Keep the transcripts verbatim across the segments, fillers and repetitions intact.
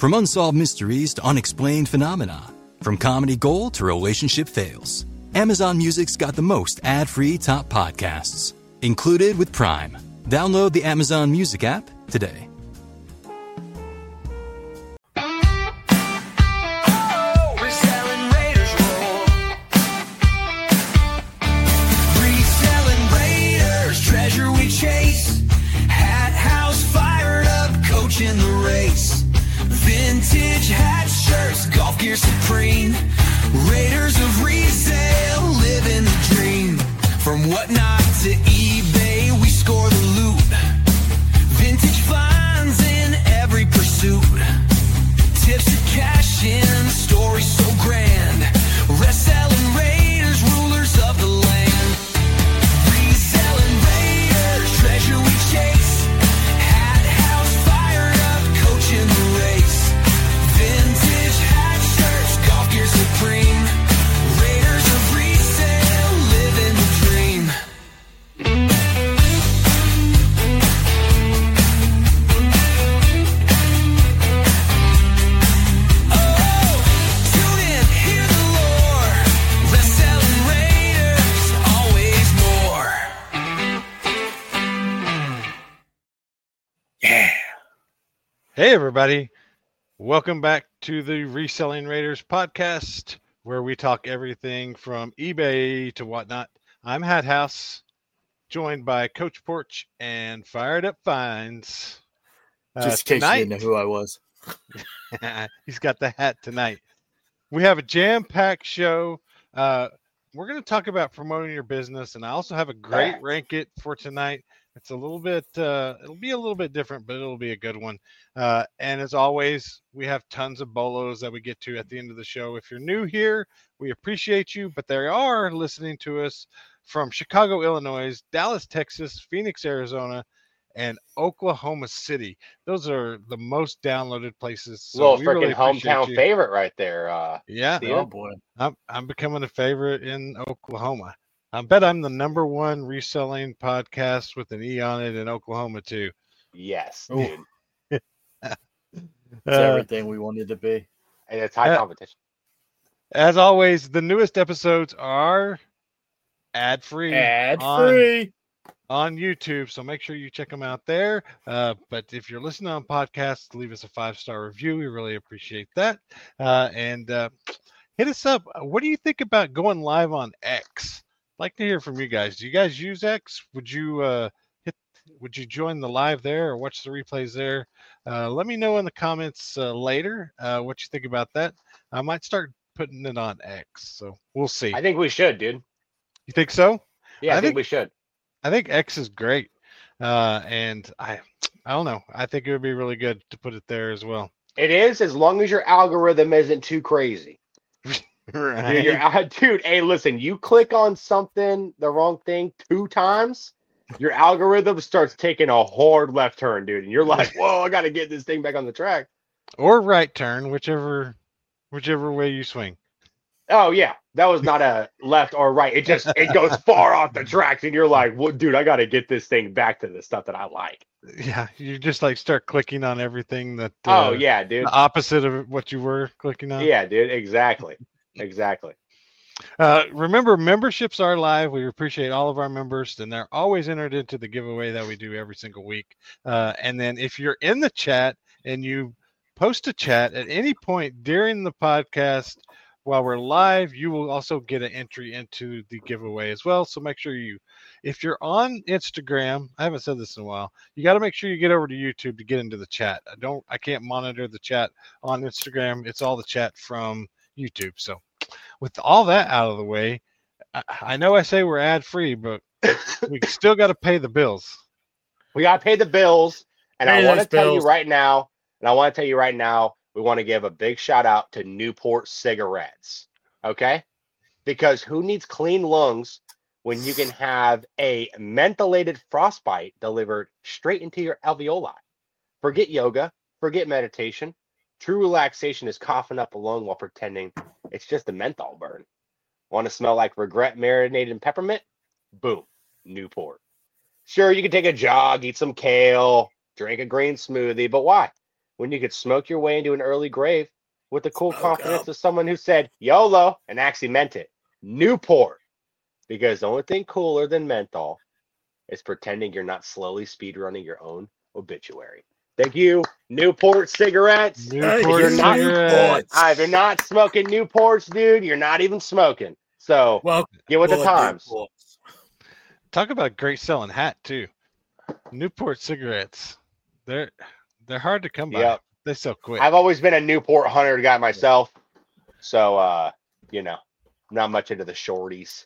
From unsolved mysteries to unexplained phenomena, from comedy gold to relationship fails, Amazon Music's got the most ad-free top podcasts, included with Prime. Download the Amazon Music app today. In the race, vintage hats, shirts, golf gear supreme, Raiders of resale, living the dream. From Whatnot to eBay, we score the loot. Vintage finds in every pursuit. Tips to cash in, stories so grand. Reselling Raiders, rulers of the land. Reselling Raiders, treasure we chase. In the race, vintage hat, shirts, golf gear supreme, Raiders of resale, living the dream. Oh, tune in, hear the lore, reselling Raiders, always more. Yeah. Hey, everybody. Welcome back to the Reselling Raiders podcast, where we talk everything from eBay to whatnot. I'm Hat House, joined by Coach Porch and Fired Up Finds. Uh, Just in case tonight, you didn't know who I was. he's got the hat tonight. We have a jam-packed show. Uh, we're going to talk about promoting your business, and I also have a great rank it for tonight. It's a little bit, uh, it'll be a little bit different, but it'll be a good one. Uh, and as always, we have tons of bolos that we get to at the end of the show. If you're new here, we appreciate you, but they are listening to us from Chicago, Illinois, Dallas, Texas, Phoenix, Arizona, and Oklahoma City. Those are the most downloaded places. So little we freaking really hometown you. favorite right there. Uh, yeah. Steven. Oh, boy. I'm, I'm becoming a favorite in Oklahoma. I bet I'm the number one reselling podcast with an E on it in Oklahoma, too. Yes, Ooh. dude. It's Uh, everything we wanted to be. And it's high Uh, competition. as always, the newest episodes are ad-free. Ad on, free. on YouTube, so make sure you check them out there. Uh, but if you're listening on podcasts, leave us a five-star review. We really appreciate that. Uh, and uh, hit us up. What do you think about going live on X? I'd like to hear from you guys. Do you guys use X? Would you uh, hit? Would you join the live there or watch the replays there? Uh, let me know in the comments uh, later uh, what you think about that. I might start putting it on X, so we'll see. I think we should, dude. You think so? Yeah, I, I think, think- we should. I think X is great, uh, and I, I don't know. I think it would be really good to put it there as well. It is, as long as your algorithm isn't too crazy. Right. Dude, you're, uh, dude, hey, listen, you click on something, the wrong thing, two times, your algorithm starts taking a hard left turn, dude. And you're like, whoa, I got to get this thing back on the track. Or right turn, whichever, whichever way you swing. Oh, yeah. That was not a left or right. It just, it goes far off the tracks. And you're like, well, dude, I got to get this thing back to the stuff that I like. Yeah, you just like start clicking on everything that. Uh, Oh, yeah, dude. The opposite of what you were clicking on. Yeah, dude. Exactly. Exactly. Uh, remember, memberships are live. We appreciate all of our members, and they're always entered into the giveaway that we do every single week. Uh, and then if you're in the chat and you post a chat at any point during the podcast while we're live, you will also get an entry into the giveaway as well. So make sure you, if you're on Instagram, I haven't said this in a while, you got to make sure you get over to YouTube to get into the chat. I don't, I can't monitor the chat on Instagram. It's all the chat from YouTube. So with all that out of the way, I, I know I say we're ad free, but we still got to pay the bills. We got to pay the bills. And Pay I want to those tell you bills. right now, and I want to tell you right now, we want to give a big shout out to Newport Cigarettes. Okay? Because who needs clean lungs when you can have a mentholated frostbite delivered straight into your alveoli? Forget yoga, forget meditation. True relaxation is coughing up a lung while pretending it's just a menthol burn. Want to smell like regret marinated in peppermint? Boom, Newport. Sure, you can take a jog, eat some kale, drink a green smoothie, but why? when you could smoke your way into an early grave with the cool Smoke confidence up. of someone who said YOLO and actually meant it. Newport. Because the only thing cooler than menthol is pretending you're not slowly speedrunning your own obituary. Thank you, Newport cigarettes. Newport you're not- cigarettes. Ah, if you're not smoking Newports, dude, you're not even smoking. So Well, get with the Lord times. Newport. Talk about a great selling hat too. Newport cigarettes. They're they're hard to come by. Yep. They sell quick. I've always been a Newport hunter guy myself. So, uh, you know, not much into the shorties.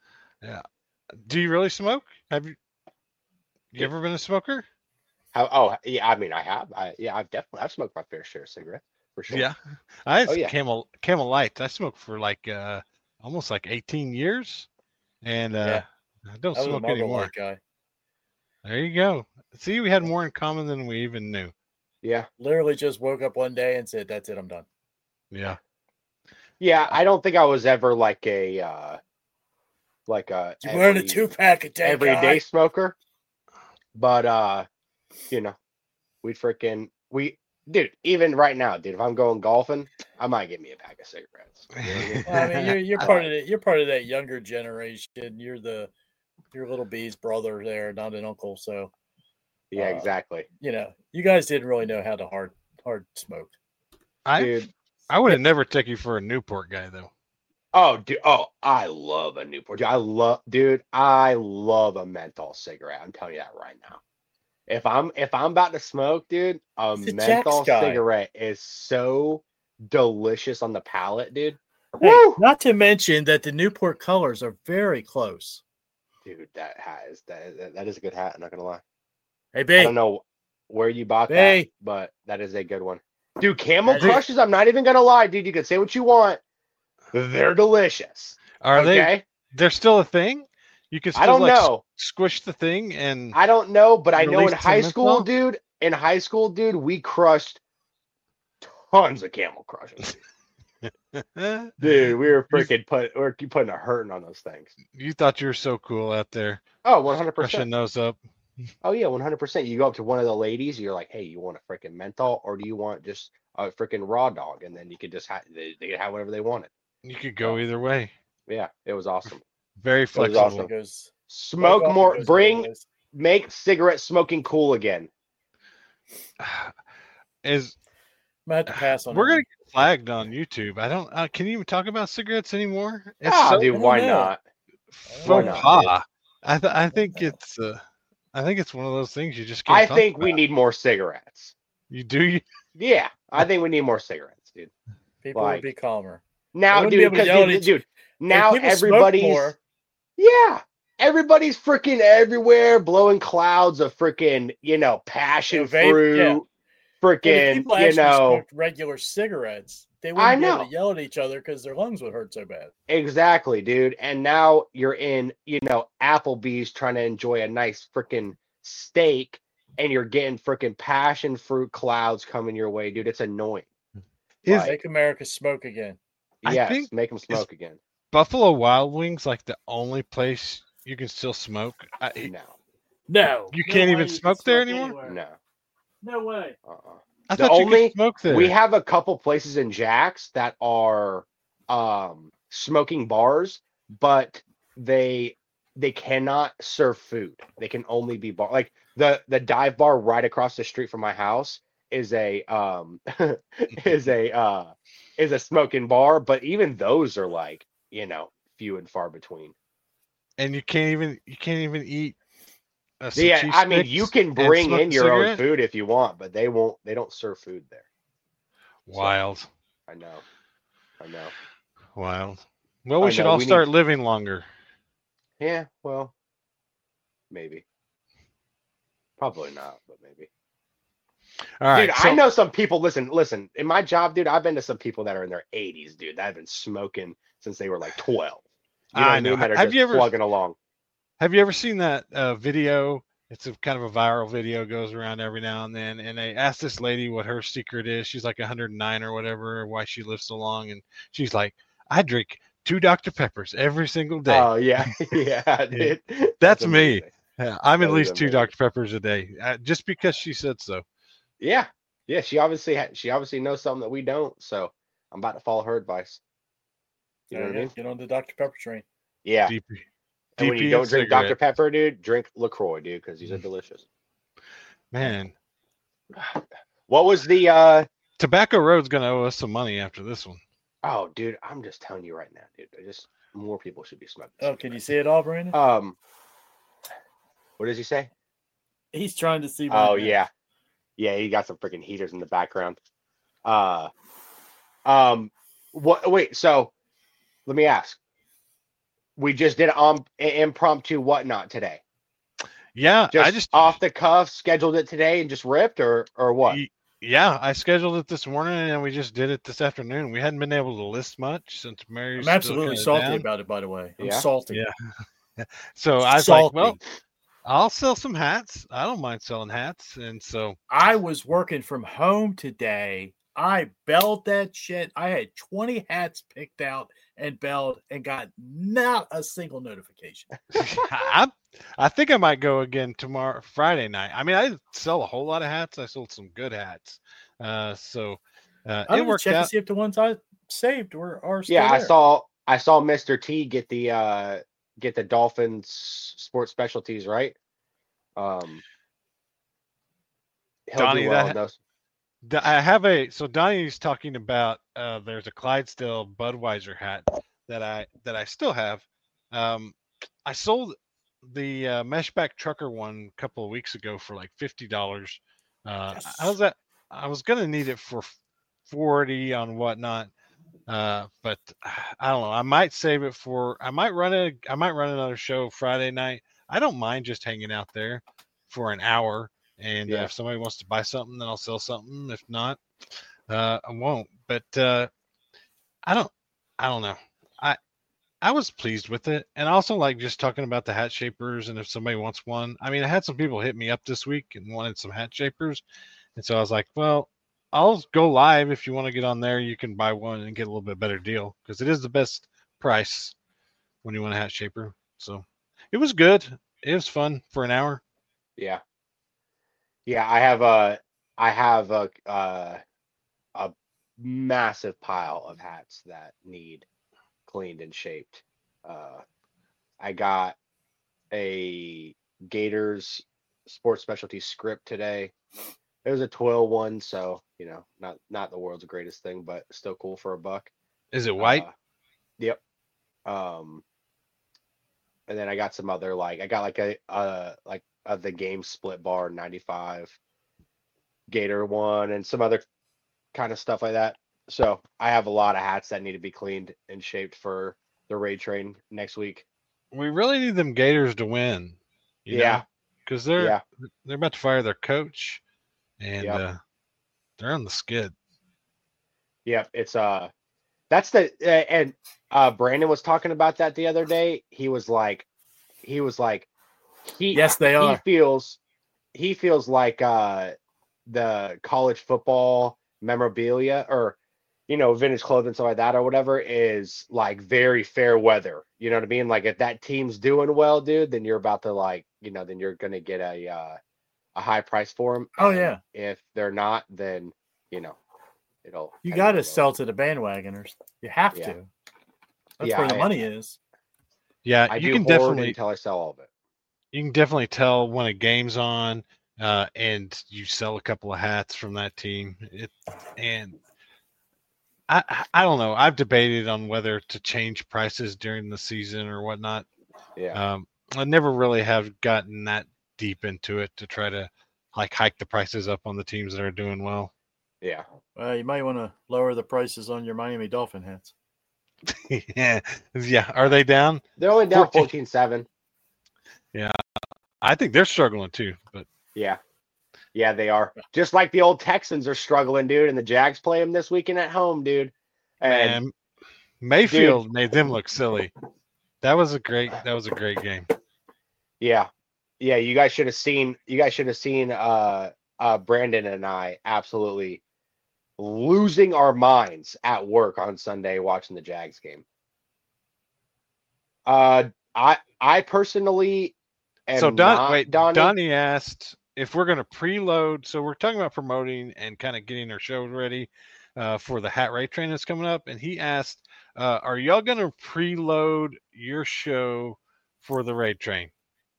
Do you really smoke? Have you you Yeah. ever been a smoker? How, oh, yeah, I mean, I have. I, yeah, I've definitely, I've smoked my fair share of cigarettes for sure. Yeah. I had Oh, some yeah. Camel Camel Lights. I smoked for like uh almost like eighteen years. And uh I don't I was a smoke Marlboro anymore. Light guy. There you go. See, we had more in common than we even knew. Yeah. Literally just woke up one day and said, "That's it, I'm done." Yeah. Yeah. I don't think I was ever like a, uh, like a, You wearing a every- two pack a day, everyday guy? smoker. But, uh, you know, we freaking, we, dude, even right now, dude, if I'm going golfing, I might get me a pack of cigarettes. You know what I mean? Well, I mean, you're you're part of it. You're part of that younger generation. You're the your little B's brother there, not an uncle. So Yeah, Uh, exactly. you know, you guys didn't really know how to hard hard smoke. I Dude. I would have never take you for a Newport guy though. Oh, dude. Oh, I love a Newport. Dude, I love, dude. I love a menthol cigarette. I'm telling you that right now. If I'm if I'm about to smoke, dude, a He's a menthol Jack's guy. cigarette is so delicious on the palate, dude. Hey, Woo! not to mention that the Newport colors are very close. Dude, that hat is that that- that is a good hat. I'm not gonna lie. Hey, I babe. don't know where you bought that, Hey. but that is a good one. Dude, Camel Magic. Crushes, I'm not even gonna lie, dude. You can say what you want. They're delicious. Are they okay? they're still a thing? You can still I don't like s- know. squish the thing and I don't know, but I know in Release high some school, menthol? dude, in high school, dude, we crushed tons of Camel Crushes. Dude, we were freaking put, we were putting a hurting on those things. you thought you were so cool out there Oh, one hundred crushing percent. those up. Oh, yeah, one hundred percent. You go up to one of the ladies, you're like, hey, you want a freaking menthol or do you want just a freaking raw dog? And then you could just have, they, they could have whatever they wanted. You could go either way. Yeah, it was awesome. Very was flexible. awesome. It goes Smoke woke up, it more, goes bring, otherwise. make cigarette smoking cool again. Is I'm gonna have to pass on. we're that gonna get flagged on YouTube. I don't. Uh, can you even talk about cigarettes anymore? It's Ah, so dude, I don't why know. not? faux not, pas. I th- I think know. it's uh, I think it's one of those things you just can't. I talk think we about. need more cigarettes. You do. You, Yeah, I think we need more cigarettes, dude. People like- would be calmer. Now, wouldn't be dude, able to because yell at dude, each- dude, now If people smoke everybody's more, yeah, everybody's freaking everywhere, blowing clouds of freaking, you know, passion You know, vape- fruit, yeah. but if freaking, people you actually know, smoked regular cigarettes, they wouldn't I be able know. to yell at each other because their lungs would hurt so bad. exactly, dude. And now you're in, you know, Applebee's trying to enjoy a nice freaking steak, and you're getting freaking passion fruit clouds coming your way, dude. It's annoying. is Like, Make America smoke again. I yes, think make them smoke again. Buffalo Wild Wings like the only place you can still smoke? I, No, No, You no can't way even you can smoke there smoke anymore? anywhere. no. No way. Uh-uh. I The thought you only- could smoke there. We have a couple places in Jack's that are um smoking bars, but they they cannot serve food. They can only be bar. Like the the dive bar right across the street from my house is a um is a uh is a smoking bar, but even those are like, you know, few and far between. and you can't even you can't even eat. Uh, some Yeah, cheese I mean, sticks you can and bring smoke in a your own cigarette? food if you want, but they won't. They don't serve food there. Wild, I know. I know. wild. Well, we I should know, all we need- start living longer. Yeah, well, maybe. Probably not, but maybe. All right, Dude, so I know some people. Listen, listen. In my job, dude, I've been to some people that are in their eighties, dude, that have been smoking since they were like twelve. You know I what I know. mean? That are Have just you ever- plugging along. Have you ever seen that uh, video? It's a kind of a viral video, goes around every now and then, and they asked this lady what her secret is. She's like one hundred nine or whatever, or why she lives so long, and she's like, "I drink two Doctor Peppers every single day." Oh yeah, yeah, dude. That's me. amazing. Yeah, I'm at that is least two amazing. Doctor Peppers a day, uh, just because she said so. Yeah, Yeah, she obviously ha- she obviously knows something that we don't. So I'm about to follow her advice. You know There what I you mean? go. Get on the Doctor Pepper train. Yeah. D P, And when you D P don't and drink Doctor cigarette. Pepper, dude, drink LaCroix, dude, because these are delicious. Man, What was the uh Tobacco Road's gonna owe us some money after this one. oh dude, I'm just telling you right now, dude. I just more people should be smoking. Oh, can you see it all, Brandon? Um what does he say? He's trying to see. my Oh neck. yeah. Yeah, he got some freaking heaters in the background. Uh um what wait, so let me ask. We just did um impromptu whatnot today. Yeah, Just, I just off the cuff, scheduled it today and just ripped, or or what? y- yeah, I scheduled it this morning and we just did it this afternoon. We hadn't been able to list much since Mary's I'm absolutely still salty kinda down. about it. By the way, I'm Yeah? salty. Yeah. So I was like, Salty. well, I'll sell some hats. I don't mind selling hats. And so I was working from home today. I belled that shit. I had twenty hats picked out and belled and got not a single notification. I I think I might go again tomorrow, Friday night. I mean, I didn't sell a whole lot of hats. I sold some good hats. Uh, so uh, I'm it gonna worked check out. to see if the ones I saved were are still Yeah, I there. saw I saw Mister T get the uh get the Dolphins sports specialties, right? Um he'll Donnie, do well that- in those. D- I have a so Donnie's talking about uh, there's a Clydesdale Budweiser hat that I that I still have. Um, I sold the uh, meshback trucker one a couple of weeks ago for like fifty dollars. Uh, Yes. I was at I was gonna need it for forty on whatnot, uh, but I don't know. I might save it for. I might run a. I might run another show Friday night. I don't mind just hanging out there for an hour. And uh, Yeah. if somebody wants to buy something, then I'll sell something. If not, uh, I won't. But uh, I don't. I don't know. I I was pleased with it, and I also like just talking about the hat shapers. And if somebody wants one, I mean, I had some people hit me up this week and wanted some hat shapers, and so I was like, well, I'll go live if you want to get on there. You can buy one and get a little bit better deal because it is the best price when you want a hat shaper. So it was good. It was fun for an hour. Yeah. Yeah, I have a I have a uh, a massive pile of hats that need cleaned and shaped. Uh, I got a Gators sports specialty script today. It was a twill one, so you know, not not the world's greatest thing, but still cool for a buck. Is it white? Uh, yep. Um, and then I got some other like I got like a uh like uh, the game split bar ninety-five Gator one and some other kind of stuff like that. So I have a lot of hats that need to be cleaned and shaped for the raid train next week. We really need them Gators to win. Yeah. Because they're Yeah. they're about to fire their coach, and Yep. uh, they're on the skid. Yep, it's uh that's the uh, and uh Brandon was talking about that the other day. He was like he was like he Yes, they he are. feels he feels like uh the college football memorabilia or you know vintage clothing stuff like that or whatever is like very fair weather. You know what I mean? Like if that team's doing well, dude, then you're about to like you know then you're gonna get a uh, a high price for them. Oh, yeah. If they're not, then you know it'll. You head got to low. sell to the bandwagoners. You have Yeah. to. That's Yeah, where the I- money is. Yeah, I you do can hoard definitely until I sell all of it. you can definitely tell when a game's on, uh, and you sell a couple of hats from that team. It and I I- I don't know. I've debated on whether to change prices during the season or whatnot. Yeah. Um, I never really have gotten that deep into it to try to like hike the prices up on the teams that are doing well. Yeah. Well, you might want to lower the prices on your Miami Dolphin hats. yeah, yeah. Are they down? They're only down fourteen fourteen seven. I think they're struggling too. But Yeah. Yeah, they are. Just like the old Texans are struggling, dude, and the Jags play them this weekend at home, dude. And man, Mayfield made them look silly. That was a great. That was a great game. yeah. Yeah, you guys should have seen you guys should have seen uh uh Brandon and I absolutely losing our minds at work on Sunday watching the Jags game. Uh I I personally am So Don, not wait, Donnie. Donnie asked if we're going to preload, so we're talking about promoting and kind of getting our show ready uh, for the Hat Raid Train that's coming up. And he asked, uh, are y'all going to preload your show for the Raid Train?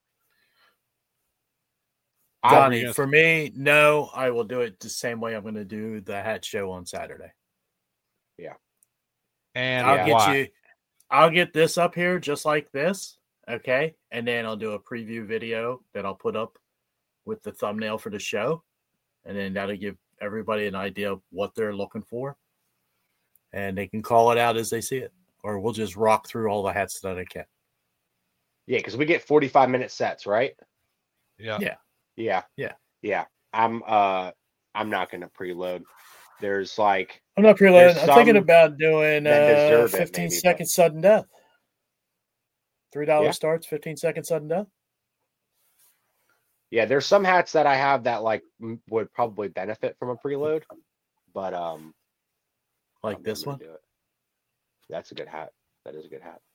Johnny, gonna... for me, no, I will do it the same way I'm going to do the Hat Show on Saturday. Yeah. And I'll yeah. get Why? you, I'll get this up here just like this. Okay. And then I'll do a preview video that I'll put up with the thumbnail for the show. And then that'll give everybody an idea of what they're looking for. And they can call it out as they see it. Or we'll just rock through all the hats that I can. Yeah, because we get forty-five minute sets, right? Yeah. Yeah. Yeah. Yeah. Yeah. I'm uh I'm not gonna preload. There's like I'm not preloading. I'm some thinking about doing that uh, deserve it, fifteen maybe, second but- sudden death. three dollars Yeah. starts, fifteen second sudden death. Yeah, there's some hats that I have that like m- would probably benefit from a preload, but um Like I'm this never one. gonna do it. That's a good hat. That is a good hat.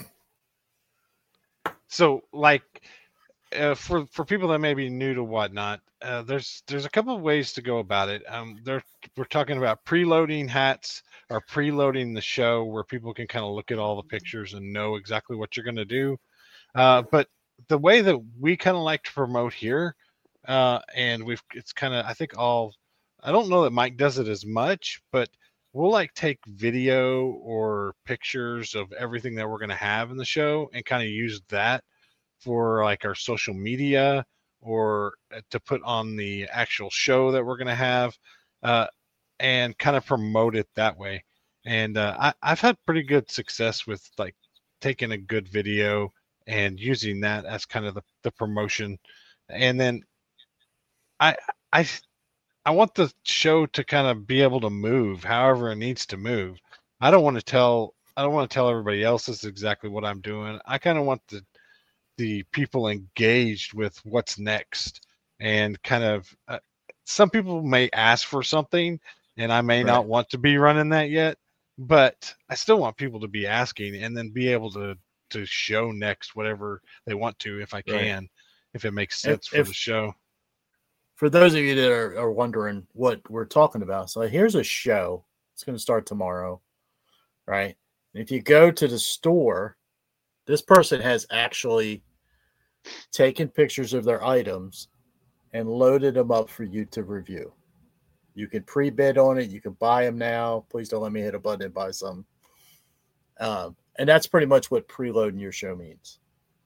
So like uh, for for people that may be new to Whatnot, uh, there's there's a couple of ways to go about it. Um, there we're talking about preloading hats or preloading the show where people can kind of look at all the pictures and know exactly what you're going to do. Uh, but the way that we kind of like to promote here, uh, and we've it's kind of I think all I don't know that Mike does it as much, but we'll like take video or pictures of everything that we're going to have in the show and kind of use that for like our social media or to put on the actual show that we're going to have uh, and kind of promote it that way. And uh, I, I've had pretty good success with like taking a good video and using that as kind of the, the promotion. And then I, I, I want the show to kind of be able to move however it needs to move. I don't want to tell I don't want to tell everybody else this is exactly what I'm doing. I kind of want the the people engaged with what's next and kind of uh, some people may ask for something and I may Right. not want to be running that yet, but I still want people to be asking and then be able to to show next whatever they want to if I can, Right. if it makes sense If- for if- the show. For those of you that are, are wondering what we're talking about, so here's a show. It's going to start tomorrow, right? And if you go to the store, this person has actually taken pictures of their items and loaded them up for you to review. You can pre-bid on it. You can buy them now. Please don't let me hit a button and buy some. Um, and that's pretty much what preloading your show means.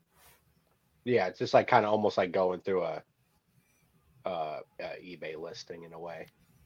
Yeah, it's just like kind of almost like going through a uh, uh eBay listing in a way.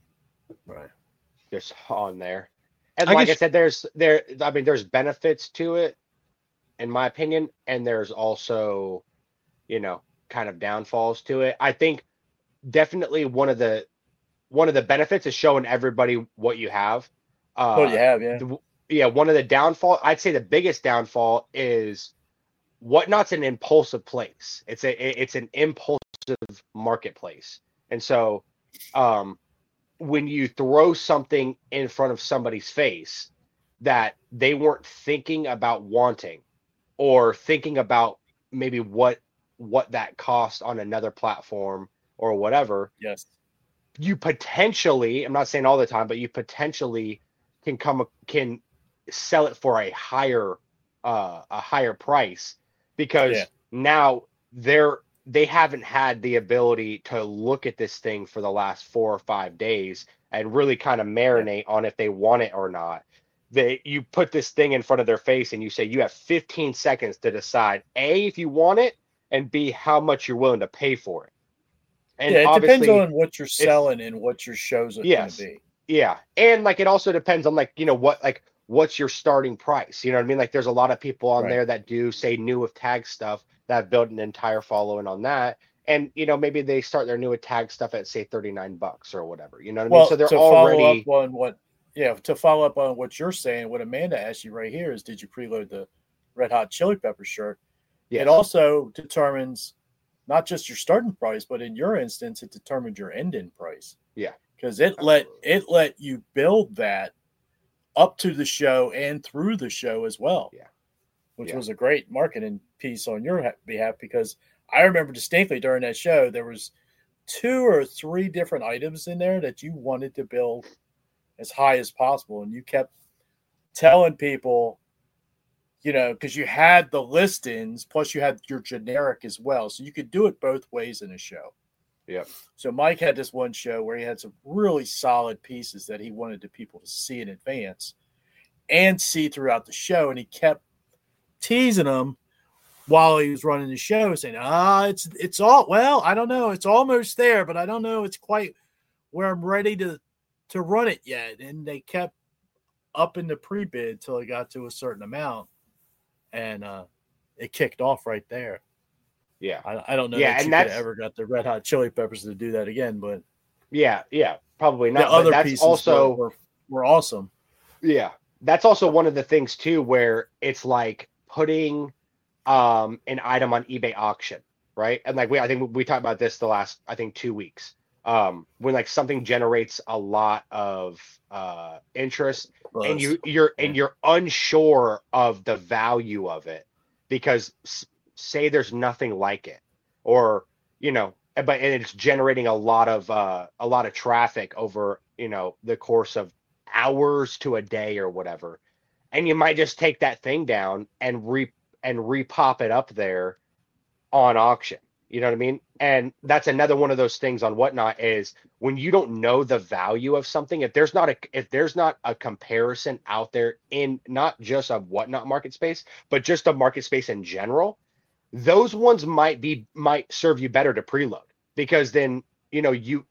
Right. Just on there. And I like guess- I said, there's there I mean there's benefits to it, in my opinion, and there's also, you know, kind of downfalls to it. I think definitely one of the one of the benefits is showing everybody what you have. Uh What do you have, yeah? the- yeah, one of the downfall, I'd say the biggest downfall is Whatnot's an impulsive place. It's a it's an impulsive marketplace. And so um when you throw something in front of somebody's face that they weren't thinking about wanting or thinking about maybe what what that cost on another platform or whatever, Yes. you potentially, I'm not saying all the time, but you potentially can come can sell it for a higher uh a higher price because Yeah. now they're they haven't had the ability to look at this thing for the last four or five days and really kind of marinate on if they want it or not. They you put this thing in front of their face and you say you have fifteen seconds to decide A, if you want it, and B, how much you're willing to pay for it. And yeah, it depends obviously- on what you're selling and what your shows are Yes. going to be. Yeah. And like it also depends on like, you know, what like what's your starting price? You know what I mean? Like there's a lot of people on Right. there that do say new with tag stuff that have built an entire following on that. And you know, maybe they start their new with tag stuff at say thirty-nine bucks or whatever. You know what I mean? Well, So they're to follow already up on what, yeah, to follow up on what you're saying, what Amanda asked you right here is, did you preload the Red Hot Chili Pepper shirt? Yes. It also determines not just your starting price, but in your instance, it determined your ending price. Yeah. Because it let Absolutely. it let you build that up to the show and through the show as well. Yeah. Which Yeah. was a great marketing piece on your ha- behalf, because I remember distinctly during that show there was two or three different items in there that you wanted to build as high as possible, and you kept telling people, you know, because you had the listings plus you had your generic as well, so you could do it both ways in a show. Yep. So Mike had this one show where he had some really solid pieces that he wanted the people to see in advance and see throughout the show, and he kept teasing them while he was running the show, saying, ah, it's it's all, well, I don't know, it's almost there, but I don't know it's quite where I'm ready to to run it yet. And they kept up in the pre-bid till it got to a certain amount, and uh, it kicked off right there. Yeah. I, I don't know Yeah, that and you that's- could ever got the Red Hot Chili Peppers to do that again, but Yeah, yeah, probably not. the but other that's pieces also were, were, were awesome. Yeah, that's also one of the things too, where it's like putting um an item on eBay auction, right? And like we, I think we talked about this the last, I think two weeks. Um, when like something generates a lot of uh interest, and you you're and you're unsure of the value of it because s- say there's nothing like it, or you know, but and it's generating a lot of uh a lot of traffic over, you know, the course of hours to a day or whatever, and you might just take that thing down and re and repop it up there on auction. You know what I mean? And that's another one of those things on Whatnot is when you don't know the value of something, if there's not a if there's not a comparison out there in not just a Whatnot market space, but just a market space in general, those ones might be might serve you better to preload, because then you know you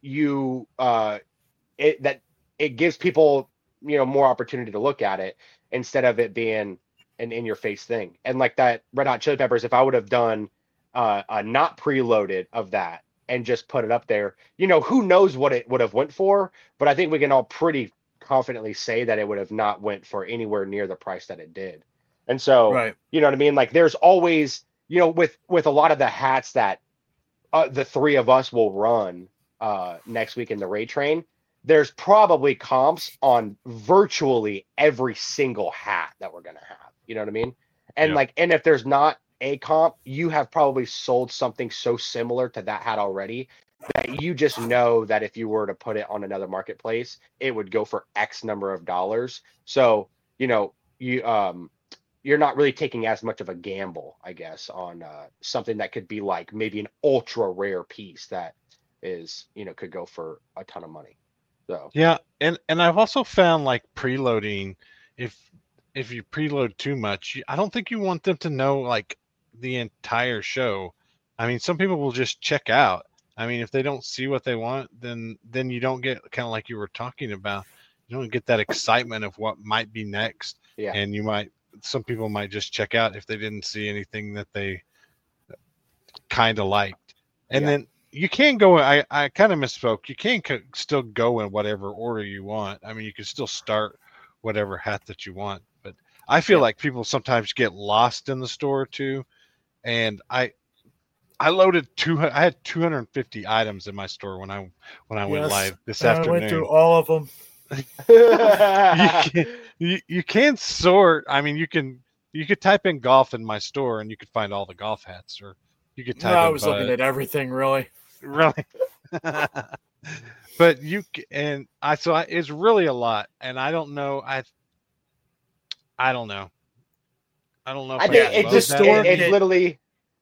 you uh it that it gives people, you know, more opportunity to look at it instead of it being an in your face thing. And like that Red Hot Chili Peppers, if I would have done uh, a not preloaded of that and just put it up there, you know, who knows what it would have went for, but I think we can all pretty confidently say that it would have not went for anywhere near the price that it did. And so, Right. you know what I mean? Like there's always, you know, with, with a lot of the hats that uh, the three of us will run uh, next week in the raid train, there's probably comps on virtually every single hat that we're going to have. You know what I mean? And Yeah. like, and if there's not a comp, you have probably sold something so similar to that hat already that you just know that if you were to put it on another marketplace, it would go for X number of dollars. So, you know, you, um, you're not really taking as much of a gamble, I guess, on uh, something that could be like maybe an ultra rare piece that is, you know, could go for a ton of money. So, Yeah, and and I've also found like preloading, if if you preload too much, you- I don't think you want them to know like the entire show. I mean, some people will just check out. I mean, if they don't see what they want, then then you don't get, kind of like you were talking about, you don't get that excitement of what might be next. yeah. And you might, some people might just check out if they didn't see anything that they kind of liked. And Yeah. then you can go, I, I kind of misspoke. You can co- still go in whatever order you want. I mean, you can still start whatever hat that you want. But I feel Yeah. like people sometimes get lost in the store too. And I, I loaded two. I had two hundred fifty items in my store when I when I went Yes, live this I afternoon. went through all of them. you, can, you, you can sort. I mean, you can you could type in golf in my store and you could find all the golf hats, or you could No, type I in was bud. looking at everything really. Really. But you c- and I so I, it's really a lot, and I don't know. I I don't know. I don't know. If I I think could it load just, that store it, many. it's can- literally.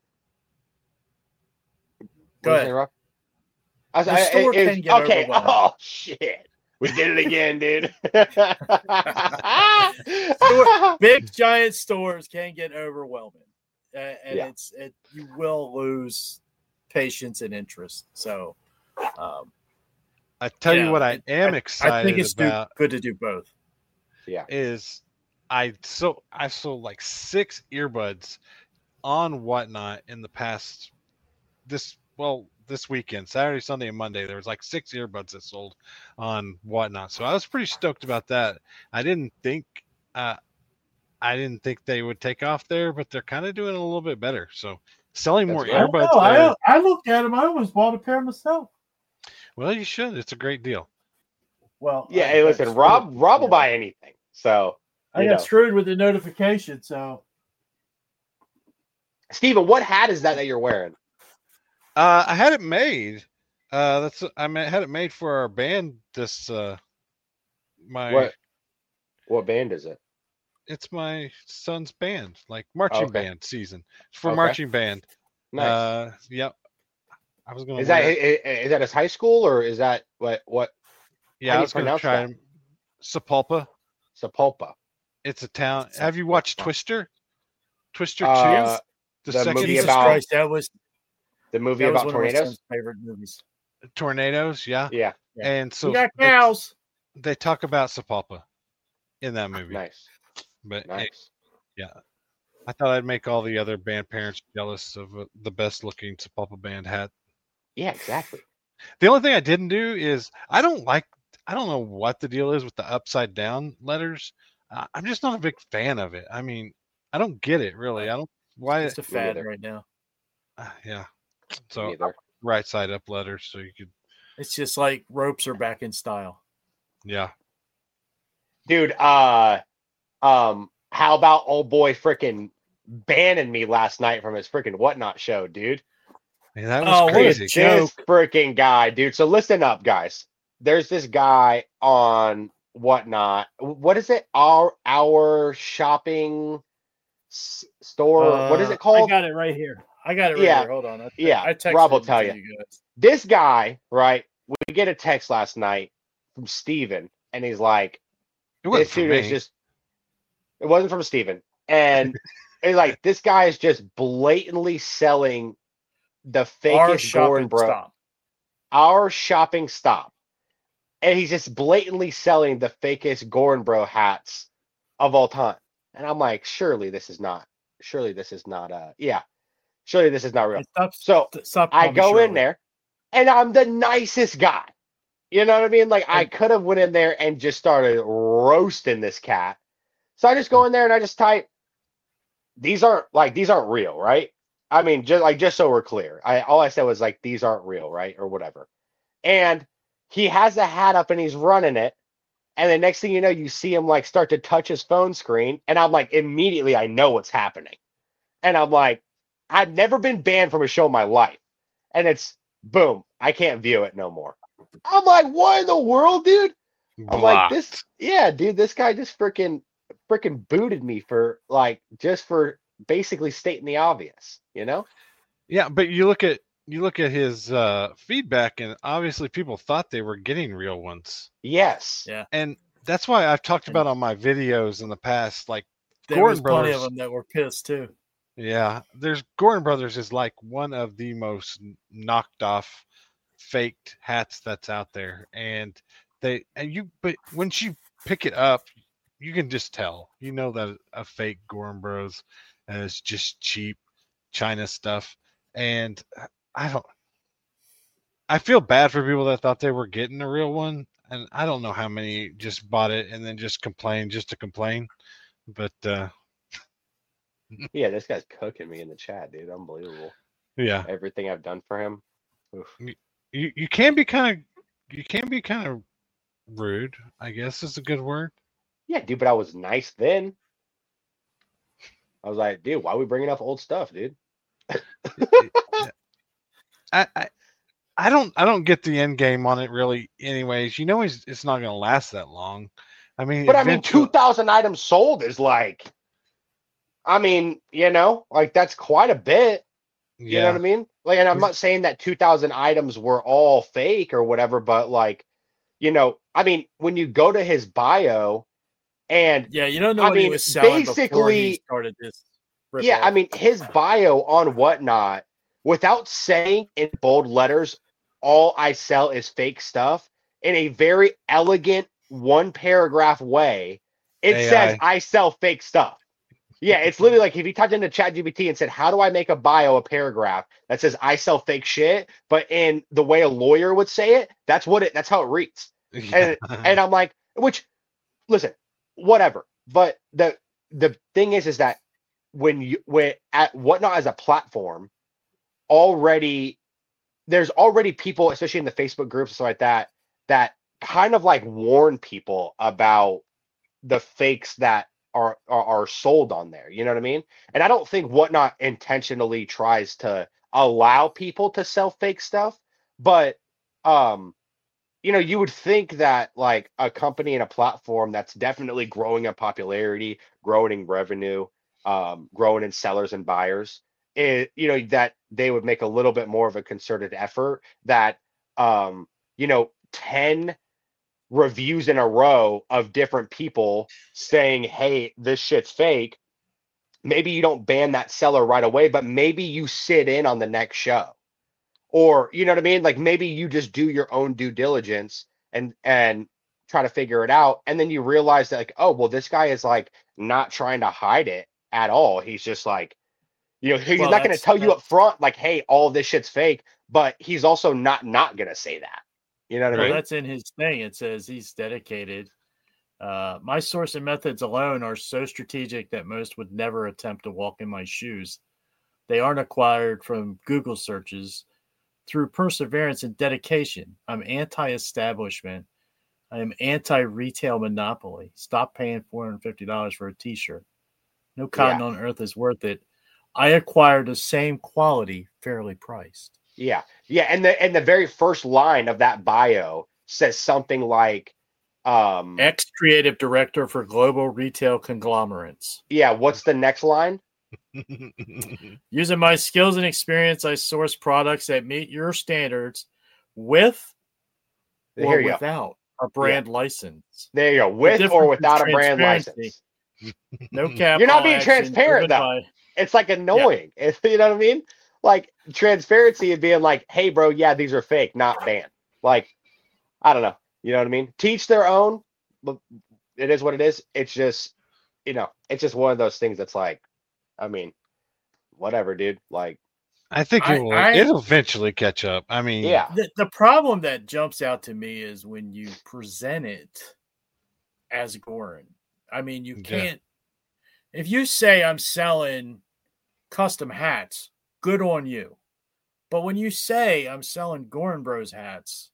Go What was ahead. it, Rob? I was, The I, store it- can it's- get okay. overwhelming. Oh shit, we did it again, dude. Store- Big giant stores can get overwhelming, uh, and Yeah. it's it you will lose patience and interest. So, um, I tell yeah, you what, I it- am I excited think it's do, about good to do both. Yeah. is I so I sold like six earbuds on Whatnot in the past this well this weekend, Saturday, Sunday, and Monday. There was like six earbuds that sold on Whatnot, so I was pretty stoked about that. I didn't think uh, I didn't think they would take off there, but they're kind of doing a little bit better. So selling That's more good. I don't earbuds there. I looked at them. I almost bought a pair myself. Well, you should. It's a great deal. Well, Yeah. I Hey, got listen, screwed. Rob. Rob will Yeah. buy anything. So, I you got know. screwed with the notification. So Steven, what hat is that that you're wearing? Uh, I had it made. Uh, that's I ma- had it made for our band. This uh, my What what band is it? it's my son's band, like marching Okay. band season. It's for Okay. marching band. Nice. Uh, yep. I was gonna Is that wear. is, is that his high school or is that what what Yeah, how I do you was gonna pronounce try that? Sapulpa. Sapulpa. It's a town. It's Have you watched Sapulpa. Twister? Twister Uh, two, the, the second movie Jesus about- Christ, that was The movie that was about one of my tornadoes? son's favorite movies. tornadoes. Yeah, Yeah. Yeah. and so we got they, cows. they talk about Sapulpa in that movie. Nice. But it- Nice. I thought I'd make all the other band parents jealous of uh, the best looking Sapulpa band hat. Yeah, exactly. The only thing I didn't do is I don't like I don't know what the deal is with the upside down letters. Uh, I'm just not a big fan of it. I mean, I don't get it really. I don't why. It's a fad neither. right now. uh, yeah. So Neither. right side up letters, so you could It's just like ropes are back in style. yeah. Dude, uh um how about old boy freaking banning me last night from his freaking whatnot show, dude? Man, that was Oh, what a crazy. joke. This freaking guy, dude. So listen up, guys. There's this guy on whatnot. What is it? Our our shopping s- store. what is Uh, it called? I got it right here. I got it right Yeah. here. Hold on. I, Yeah, I texted Rob will it tell to you. guys. This guy, right? We get a text last night from Steven, and he's like, It wasn't this for dude is me. just it wasn't from Steven. And it's like this guy is just blatantly selling the Our fakest shopping Gorin bro stop. our shopping stop. And he's just blatantly selling the fakest Gorin bro hats of all time. And I'm like, surely this is not surely this is not uh yeah. Surely this is not real. Hey, Stop, So stop I calling me go in Shirley. there and I'm the nicest guy. You know what I mean? Like I could have went in there and just started roasting this cat. So I just go in there and I just type, these aren't like these aren't real, right? I mean, just like just so we're clear. I all I said was like these aren't real, right? Or whatever. And he has the hat up and he's running it. And the next thing you know, you see him like start to touch his phone screen. And I'm like, immediately I know what's happening. And I'm like, I've never been banned from a show in my life. And it's boom, I can't view it no more. I'm like, what in the world, dude? I'm like, Blocked. this, yeah, dude, this guy just freaking, freaking booted me for like, just for basically stating the obvious, you know? Yeah, but you look at you look at his uh, feedback, and obviously people thought they were getting real ones, Yes. Yeah. and that's why I've talked And- about on my videos in the past, like There Gorin was plenty of Brothers. them that were pissed too. Yeah, there's Gorin Brothers is like one of the most knocked off faked hats that's out there, and they and you but once you pick it up, you can just tell, you know that a fake Gorin Bros is just cheap China stuff, and I don't. I feel bad for people that thought they were getting a real one, and I don't know how many just bought it and then just complained just to complain, but uh, Yeah, this guy's cooking me in the chat, dude. Unbelievable. yeah. Everything I've done for him. Oof. you you can be kind of you can be kind of rude, I guess is a good word. Yeah, dude, but I was nice then. I was like, dude, why are we bringing up old stuff, dude? I, I I don't I don't get the end game on it really. Anyways, you know it's it's not going to last that long. I mean, But I mean, eventually- two thousand items sold is like, I mean, you know, like that's quite a bit. You know yeah, what I mean? Like, and I'm not saying that two thousand items were all fake or whatever, but like, you know, I mean, when you go to his bio and Yeah, you don't know I what he mean, was selling before basically- he started this. rip yeah, I off. mean, his bio on whatnot, without saying in bold letters, all I sell is fake stuff, in a very elegant one paragraph way, it A I. says I sell fake stuff. Yeah, it's literally like if you typed into ChatGPT and said, how do I make a bio, a paragraph that says I sell fake shit, but in the way a lawyer would say it, that's what it that's how it reads. yeah. And I'm like, which listen, whatever. But the the thing is is that when you when at whatnot as a platform, already there's already people, especially in the Facebook groups and stuff like that, that kind of like warn people about the fakes that are, are are sold on there. You know what I mean? And I don't think whatnot intentionally tries to allow people to sell fake stuff, but um, you know, you would think that like a company and a platform that's definitely growing in popularity, growing in revenue, um, growing in sellers and buyers, it, you know, that they would make a little bit more of a concerted effort that, um, you know, ten reviews in a row of different people saying, hey, this shit's fake. Maybe you don't ban that seller right away, but maybe you sit in on the next show. Or, you know what I mean? Like maybe you just do your own due diligence and and try to figure it out. And then you realize that like, oh, well, this guy is like not trying to hide it at all. He's just like, you know, he's Well, not going to that's- tell you that's- up front, like, hey, all of this shit's fake, but he's also not not going to say that. You know what I Well, mean? that's in his thing. It says he's dedicated. Uh, my sourcing methods alone are so strategic that most would never attempt to walk in my shoes. They aren't acquired from Google searches. Through perseverance and dedication, I'm anti-establishment. I am anti-retail monopoly. Stop paying four hundred fifty dollars for a t-shirt. No cotton Yeah. on earth is worth it. I acquired the same quality, fairly priced. Yeah. Yeah. And the and the very first line of that bio says something like, um, Ex-creative director for global retail conglomerates. yeah, what's the next line? Using my skills and experience, I source products that meet your standards with There or you go. without a brand license. There you go. With difference or is without a brand transparency. license. No cap. You're not all being action, transparent, driven though. by- It's like annoying. It's, you know what I mean? Like transparency and being like, hey, bro, yeah, these are fake, not banned. Like, I don't know. You know what I mean? Teach their own. But it is what it is. It's just, you know, it's just one of those things that's like, I mean, whatever, dude. Like, I think I- it will, I- it'll eventually catch up. I mean, yeah. The, the problem that jumps out to me is when you present it as Goran. I mean, you Yeah. can't. If you say I'm selling custom hats, good on you. But when you say I'm selling Goran Bros hats,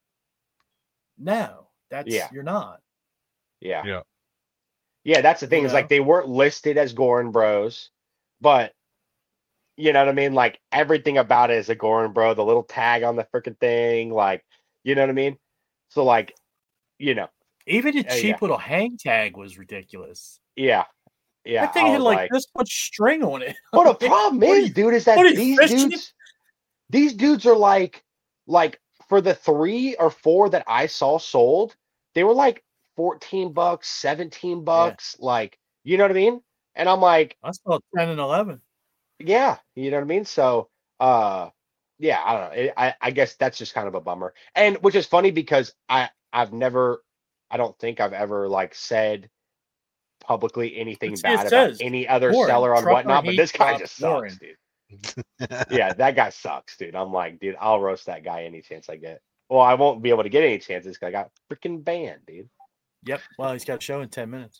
no, that's Yeah. you're not. Yeah. Yeah. Yeah, that's the thing. You Is know? like they weren't listed as Goran Bros, but you know what I mean? Like everything about it is a Goran Bro, the little tag on the freaking thing, like, you know what I mean? So like, you know, Even the Yeah, cheap yeah. little hang tag was ridiculous. yeah. Yeah. that thing I had was like, this much string on it. Well, the Like, problem what are is, you- dude, is that what are you, these fishing? dudes, these dudes are like, like for the three or four that I saw sold, they were like fourteen bucks, seventeen bucks, like, you know what I mean? And I'm like, I saw ten and eleven. yeah, you know what I mean? So, uh, yeah, I don't know. It, I, I guess that's just kind of a bummer. And which is funny because I, I've never, I don't think I've ever like said publicly anything Let's see, it bad about says, any other Warren, seller on Trucker whatnot, but Heat this guy Rob just Warren. sucks, dude. Yeah, that guy sucks, dude. I'm like, dude, I'll roast that guy any chance I get. Well, I won't be able to get any chances because I got freaking banned, dude. Yep. Well, he's got a show in ten minutes.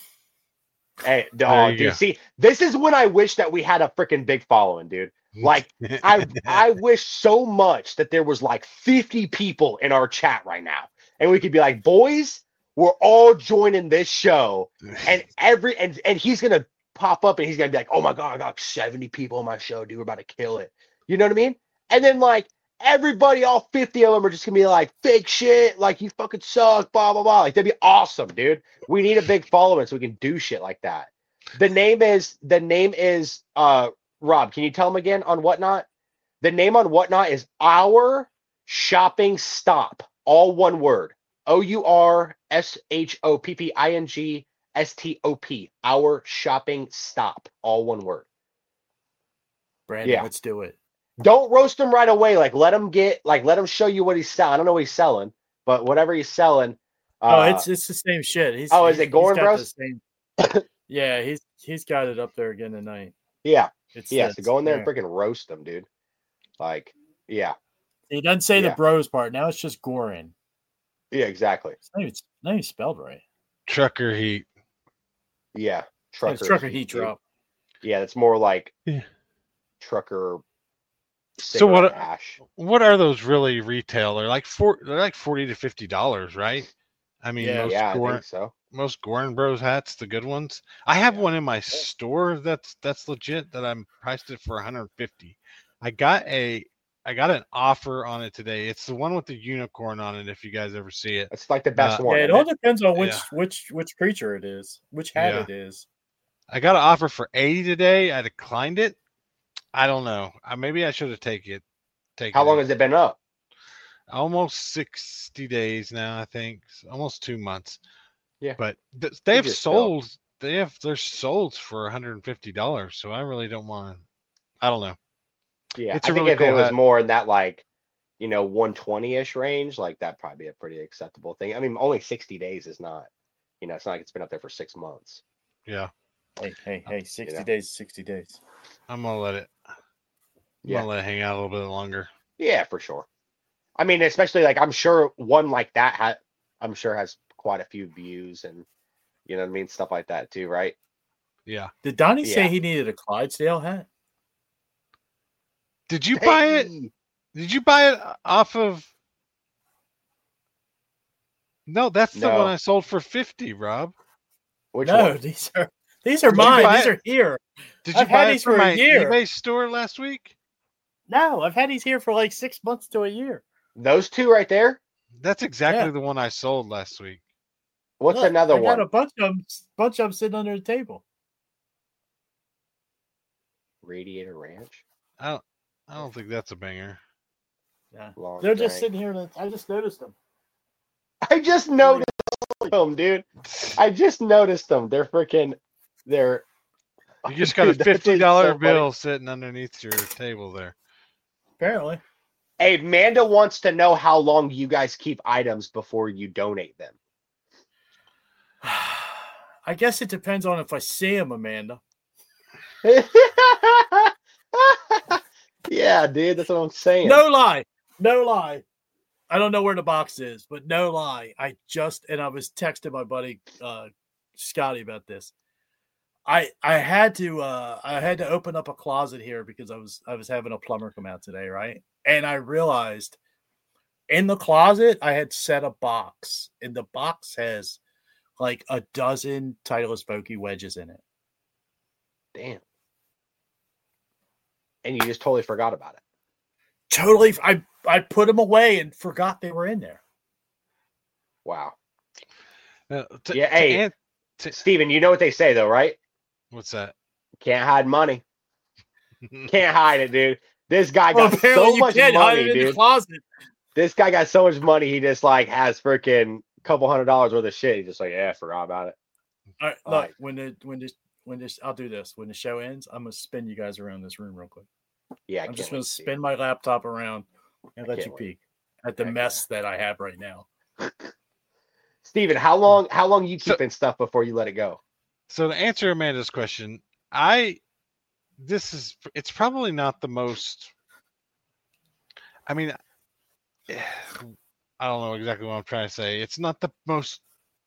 Hey, There oh, you dude, go. see, this is when I wish that we had a freaking big following, dude. Like, I I wish so much that there was like fifty people in our chat right now, and we could be like, boys, we're all joining this show, and every and and he's gonna pop up and he's gonna be like, oh my god, I got seventy people on my show, dude, we're about to kill it. You know what I mean? And then like everybody, all fifty of them are just gonna be like fake shit, like you fucking suck, blah blah blah. Like that'd be awesome, dude. We need a big following so we can do shit like that. The name is the name is uh Rob, can you tell him again on Whatnot? The name on Whatnot is Our Shopping Stop. All one word. O U R S H O P P I N G S T O P. Our Shopping Stop. All one word. Brandon, Yeah. let's do it. Don't roast him right away. Like let him get like let him show you what he's selling. I don't know what he's selling, but whatever he's selling. Oh, uh, it's it's the same shit. He's, oh, is he's- it Goran he's got Bros? the same- yeah, he's he's got it up there again tonight. yeah, It's yeah. this, So go in there yeah. and freaking roast him, dude. Like, yeah, He doesn't say Yeah. the bros part. Now it's just Goran. yeah, exactly. It's not even, it's not even spelled right. Trucker heat. Yeah, It's trucker, trucker heat dude. drop. Yeah, it's more like Yeah. trucker. So what- cigarette Ash. What are those really retail? They're like four. They're like forty to fifty dollars, right? I mean, Yeah. most Yeah, I Goran, think so. most Goran Bros hats, the good ones. I have Yeah. one in my store that's that's legit. That I'm priced it for one hundred fifty. I got a I got an offer on it today. It's the one with the unicorn on it. If you guys ever see it, It's like the best Uh, one. Yeah, it isn't all it? depends on which Yeah. which which creature it is, which hat Yeah. it is. I got an offer for eighty today. I declined it. I don't know. I, maybe I should have taken it. Taken How long it. has it been up? Almost sixty days now. I think almost two months. Yeah. But th- they have just go. sold. They have they're sold for one hundred fifty dollars. So I really don't want. I don't know. Yeah, It's I a think really if it cool was hat. more in that like, you know, one twenty-ish range, like that'd probably be a pretty acceptable thing. I mean, only sixty days is not, you know, it's not like it's been up there for six months. Yeah, Hey, hey, hey! Sixty know. days, sixty days. I'm gonna let it. I'm Yeah. gonna let it hang out a little bit longer. Yeah, for sure. I mean, especially like I'm sure one like that ha I'm sure has quite a few views and you know what I mean, stuff like that too, right? Yeah. Did Donnie say Yeah. he needed a Clydesdale hat? Did you buy it? Hey! Did you buy it off of? No, that's the No. one I sold for fifty, Rob. Which no, one? these are these are Did you mine. buy These it? are here. Did you I've had buy it these from for a my year. eBay store last week? No, I've had these here for like six months to a year. Those two right there? That's exactly Yeah. the one I sold last week. What's Look, another I one? got a bunch of them, bunch of them sitting under the table. Radiator Ranch? I don't. I don't think that's a banger. Yeah, Long they're just drink. sitting here. And I just noticed them. I just noticed them, dude. I just noticed them. They're freaking they're You just got a Dude, that's fifty dollar so funny. bill sitting underneath your table there. Apparently, Hey, Amanda wants to know how long you guys keep items before you donate them. I guess it depends on if I see them, Amanda. Yeah, dude, that's what I'm saying. No lie, no lie. I don't know where the box is, but no lie. I just and I was texting my buddy uh, Scotty about this. I I had to uh, I had to open up a closet here because I was I was having a plumber come out today, right? And I realized in the closet I had set a box, and the box has like a dozen Titleist Vokey wedges in it. Damn. And you just totally forgot about it. Totally, I I put them away and forgot they were in there. Wow. Uh, to- Yeah, to hey. an- to- Steven, you know what they say though, right? what's that? Can't hide money. Can't hide it, dude. This guy Well, got apparently so you much can't hide money, it in the dude. closet. This guy got so much money, he just like has freaking couple hundred dollars worth of shit. He's just like, yeah, I forgot about it. All right, All look, right. when the when this when this I'll do this. When the show ends, I'm gonna spin you guys around this room real quick. Yeah, I I'm can't just wait gonna to see it. spin my laptop around and let can't you wait. peek at the Heck mess that I have right now. Steven, how long how long you So- keeping stuff before you let it go? So to answer Amanda's question, I this is it's probably not the most. I mean, I don't know exactly what I'm trying to say. It's not the most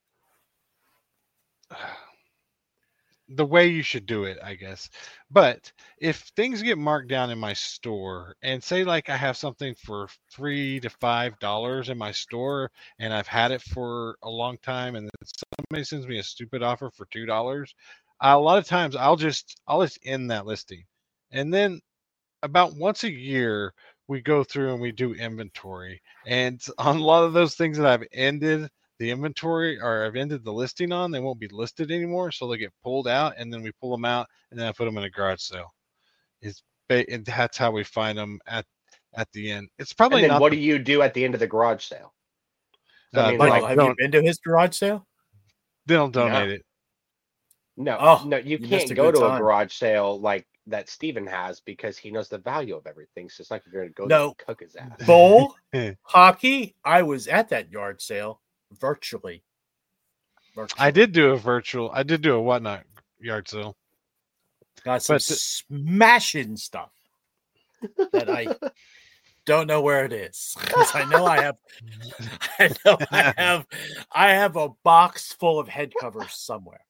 the way you should do it, I guess. But if things get marked down in my store, and say like I have something for three to five dollars in my store, and I've had it for a long time, and then somebody sends me a stupid offer for two dollars, a lot of times I'll just I'll just end that listing, and then about once a year we go through and we do inventory, and on a lot of those things that I've ended the inventory or I've ended the listing on, they won't be listed anymore, so they get pulled out, and then we pull them out, and then I put them in a garage sale. It's and that's how we find them at at the end. It's probably And then not. what the- do you do at the end of the garage sale? I Uh, mean, they Michael, like, have you don't- been to his garage sale? they don't donate it. no, Oh, no, you you missed can't a go good to a time. garage sale like that Steven has because he knows the value of everything. So it's like you're gonna go there No. and cook his ass. Bowl, Yeah. hockey. I was at that yard sale virtually. virtually. I did do a virtual. I did do a whatnot yard sale. got some but the- smashing stuff that I don't know where it is because I know I have. I know I have. I have a box full of head covers somewhere.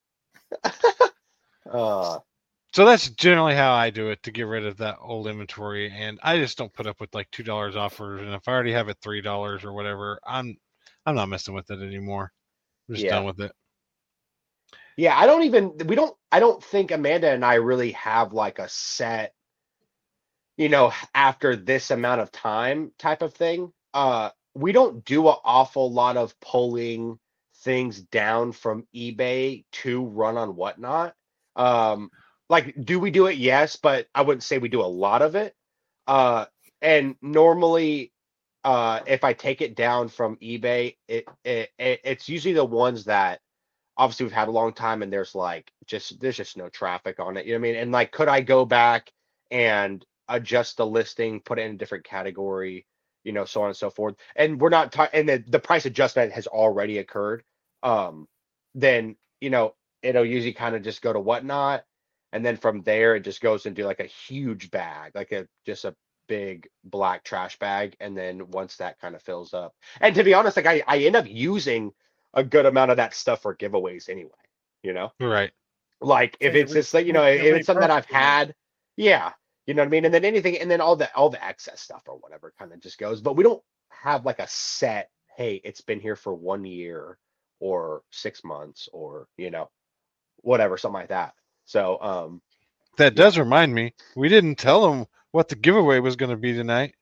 Uh, So that's generally how I do it to get rid of that old inventory, and I just don't put up with like two dollars offers. And if I already have it three dollars or whatever, I'm I'm not messing with it anymore. I'm just Yeah. done with it. yeah, I don't even we don't I don't think Amanda and I really have like a set you know, after this amount of time type of thing. Uh, we don't do an awful lot of pulling things down from eBay to run on Whatnot. Um, like, do we do it? Yes, but I wouldn't say we do a lot of it. Uh, and normally, uh, if I take it down from eBay, it, it, it it's usually the ones that obviously we've had a long time and there's like just there's just no traffic on it. You know what I mean? And like, could I go back and adjust the listing, put it in a different category, you know, so on and so forth. And we're not talking, and the, the price adjustment has already occurred. Um, then, you know, it'll usually kind of just go to Whatnot. And then from there, it just goes into like a huge bag, like a, just a big black trash bag. And then once that kind of fills up, and to be honest, like I, I end up using a good amount of that stuff for giveaways anyway, you know? Right. Like if Yeah, it's we- just like, you we know, give if away it's something that I've perks, you know? had, yeah, you know what I mean? And then anything, and then all the, all the excess stuff or whatever kind of just goes, but we don't have like a set, hey, it's been here for one year or six months or, you know, whatever, something like that. So, um, That does remind me, we didn't tell them what the giveaway was going to be tonight.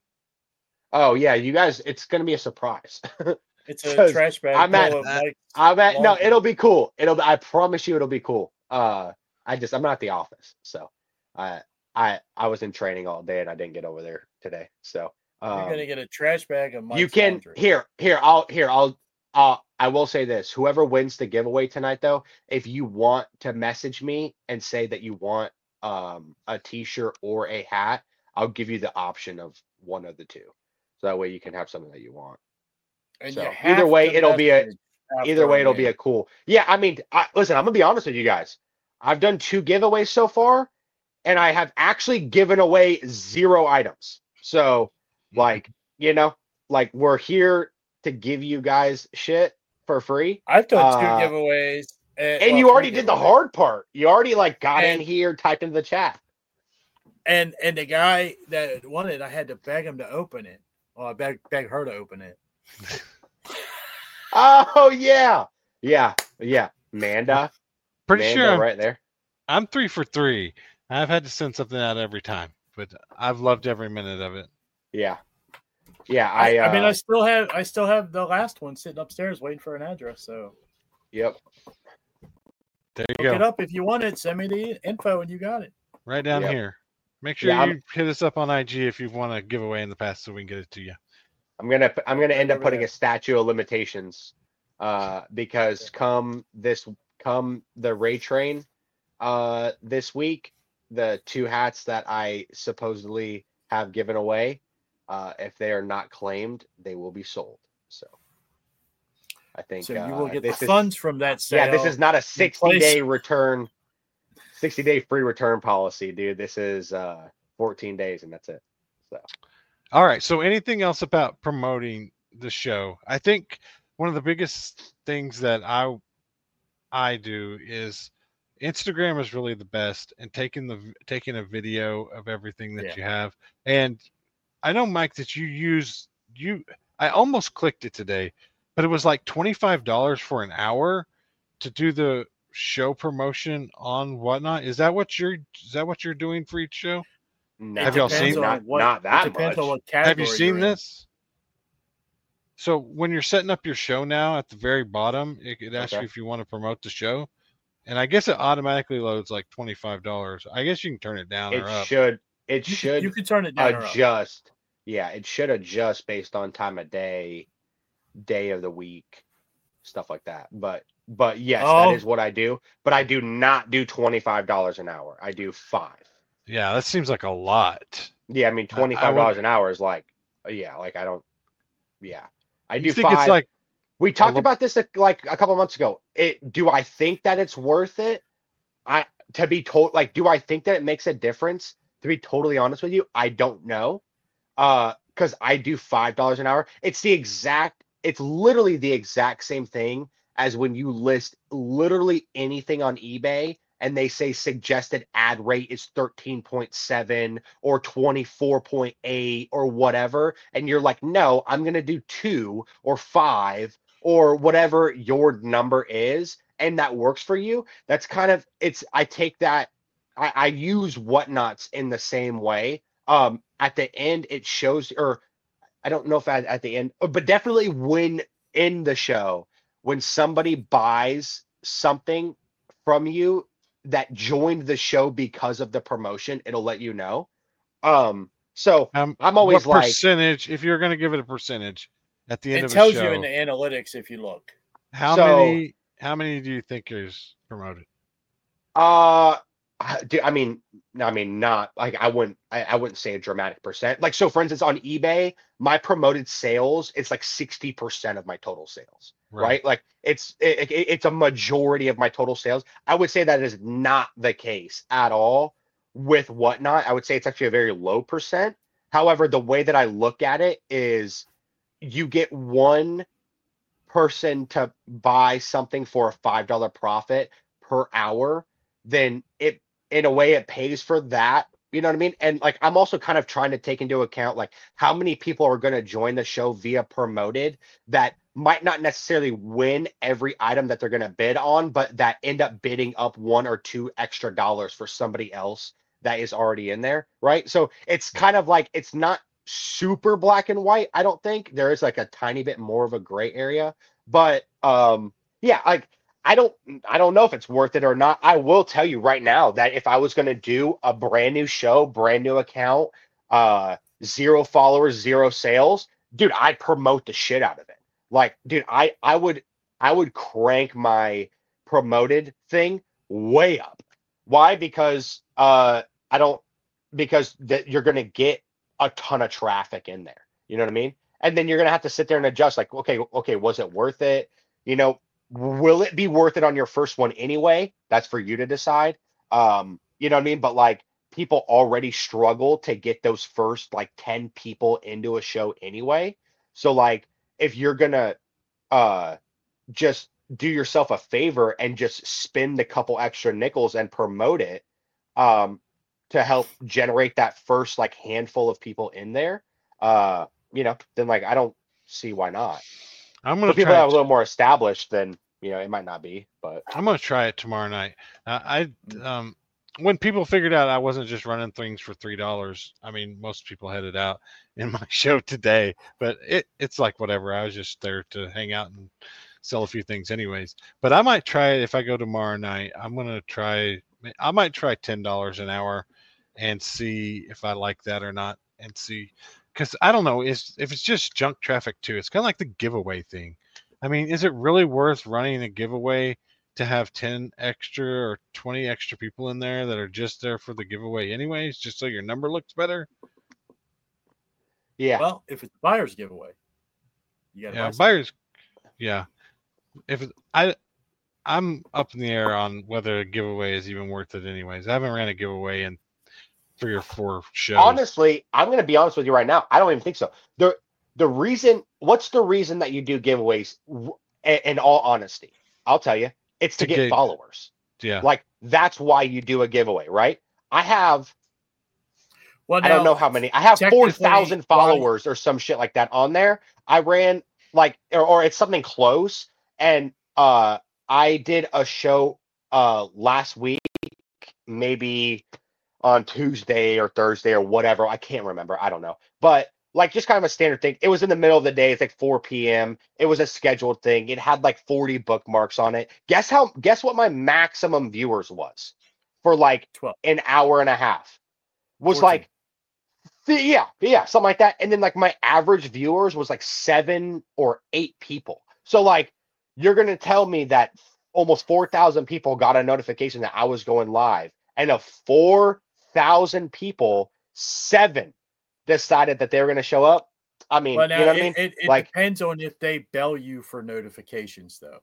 oh yeah, you guys, it's going to be a surprise. It's a 'Cause trash bag I'm at- full of Mike. I bet no, Laundry. it'll be cool. It'll, I promise you, it'll be cool. Uh, I just, I'm not at the office, so I, I, I was in training all day and I didn't get over there today. So, You're um, gonna get a trash bag of Mike's you can laundry. here, here, I'll here, I'll, uh, I will say this: whoever wins the giveaway tonight, though, if you want to message me and say that you want um a T-shirt or a hat, I'll give you the option of one of the two, so that way you can have something that you want. And so you either have way, to it'll be a- message Either after way, it'll a be win. a cool. Yeah, I mean, I, listen, I'm gonna be honest with you guys. I've done two giveaways so far, and I have actually given away zero items. So, like, you know, like we're here to give you guys shit for free. I've done two uh, giveaways, and, And well, you three already did the giveaways. hard part. You already like got in And- here, typed into the chat. And and the guy that won it, I had to beg him to open it. Well, I beg beg her to open it. Oh yeah, yeah, yeah. Manda, Pretty Manda, sure I'm, right there. I'm three for three. I've had to send something out every time, but I've loved every minute of it. Yeah, yeah. I, I, uh, I mean, I still have I still have the last one sitting upstairs waiting for an address. So yep. There you look it go. up if you want it. Send me the info, and you got it. Right down Yep. here. Make sure Yeah, you I'm- hit us up on I G if you want to give away in the past so we can get it to you. I'm gonna I'm gonna end up over putting there. a statute of limitations, uh, because come this come the Ray Train, uh, this week, the two hats that I supposedly have given away, uh, if they are not claimed, they will be sold. So, I think So you will uh, get the this is funds from that sale. yeah, this is not a sixty place- day return, sixty day free return policy, dude. This is uh fourteen days and that's it. So. All right. So anything else about promoting the show? I think one of the biggest things that I I do is Instagram is really the best, and taking the taking a video of everything that Yeah. you have. And I know, Mike, that you use you. I almost clicked it today, but it was like twenty-five dollars for an hour to do the show promotion on Whatnot. Is that what you're is that what you're doing for each show? No, Have y'all depends seen- on not, what- not that it depends much. on what Have category you seen you're in. this? So when you're setting up your show now, at the very bottom, it, it asks Okay. you if you want to promote the show, and I guess it automatically loads like twenty-five dollars. I guess you can turn it down It or up. should it You, should can, you can turn it down or up. adjust. Yeah, it should adjust based on time of day, day of the week, stuff like that. But but yes, Oh. that is what I do. But I do not do twenty-five dollars an hour. I do five. Yeah, that seems like a lot. Yeah, I mean I- I twenty-five would- dollars an hour is like yeah, like I don't yeah. I You do think five. it's like We talked lo- about this a, like a couple months ago. It do I think that it's worth it? I to be told like do I think that it makes a difference? To be totally honest with you, I don't know. Uh because I do five dollars an hour. It's the exact, it's literally the exact same thing as when you list literally anything on eBay and they say suggested ad rate is thirteen point seven or twenty-four point eight or whatever. And you're like, no, I'm going to do two or five or whatever your number is. And that works for you. That's kind of, it's, I take that, I, I use Whatnots in the same way. um, at the end it shows, or I don't know if at, at the end, but definitely when in the show, when somebody buys something from you that joined the show because of the promotion, it'll let you know. Um, so Um, I'm always what like, percentage, if you're going to give it a percentage at the end It of a tells show, you in the analytics if you look. how So- many how many do you think is promoted? uh, do, I mean, I mean, not like I wouldn't, I, I wouldn't say a dramatic percent. Like, so for instance, on eBay, my promoted sales, it's like sixty percent of my total sales, right? Right. Like it's, it, it- it's a majority of my total sales. I would say that is not the case at all with Whatnot. I would say it's actually a very low percent. However, the way that I look at it is you get one person to buy something for a five dollar profit per hour, then it, in a way, it pays for that. You know what I mean? And like, I'm also kind of trying to take into account like how many people are going to join the show via promoted that might not necessarily win every item that they're going to bid on, but that end up bidding up one or two extra dollars for somebody else that is already in there, right? So it's kind of like, it's not super black and white. I don't think there is like a tiny bit more of a gray area, but um, yeah, like I don't, I don't know if it's worth it or not. I will tell you right now that if I was going to do a brand new show, brand new account, uh, zero followers, zero sales, dude, I'd promote the shit out of it. Like, dude, I, I would, I would crank my promoted thing way up. Why? Because, uh, I don't, because that you're going to get a ton of traffic in there. You know what I mean? And then you're going to have to sit there and adjust like, okay, okay, was it worth it? You know, will it be worth it on your first one anyway? That's for you to decide. Um, you know what I mean? But like people already struggle to get those first like ten people into a show anyway. So like if you're going to uh just do yourself a favor and just spend a couple extra nickels and promote it um to help generate that first like handful of people in there, uh, you know, then like I don't see why not. I'm For going to people try that are it. a little more established, then you know it might not be. But I'm going to try it tomorrow night. Uh, I um when people figured out I wasn't just running things for three dollars. I mean, most people had it out in my show today, but it it's like whatever. I was just there to hang out and sell a few things, anyways. But I might try it if I go tomorrow night. I'm going to try. I might try ten dollars an hour and see if I like that or not, and see, because I don't know is if it's just junk traffic too. It's kind of like the giveaway thing. I mean, is it really worth running a giveaway to have ten extra or twenty extra people in there that are just there for the giveaway anyways, just so your number looks better? yeah, Well, if it's buyer's giveaway, you got to Yeah, buy something. buyers. Yeah, if it, I, I'm up in the air on whether a giveaway is even worth it anyways. I haven't ran a giveaway in three or four shows. honestly, I'm going to be honest with you right now. I don't even think so. The the reason, what's the reason that you do giveaways? w- In, in all honesty, I'll tell you, it's to, To get, get- followers. yeah, Like that's why you do a giveaway, right? I have Well, I don't now, know how many. I have technically, four thousand why- followers or some shit like that on there. I ran like, or, or it's something close. And uh, I did a show uh last week, maybe on Tuesday or Thursday or whatever. I can't remember. I don't know. But like just kind of a standard thing. It was in the middle of the day. It's like four p.m. It was a scheduled thing. It had like forty bookmarks on it. Guess how? Guess what my maximum viewers was for like twelve. an hour and a half? Was fourteen. like. Th- Yeah, yeah, something like that. And then like my average viewers was like seven or eight people. So like you're gonna tell me that almost four thousand people got a notification that I was going live, and of four thousand people, seven decided that they were gonna show up. I mean, Well, now you know what it, I mean? it, it Like- depends on if they bell you for notifications, though.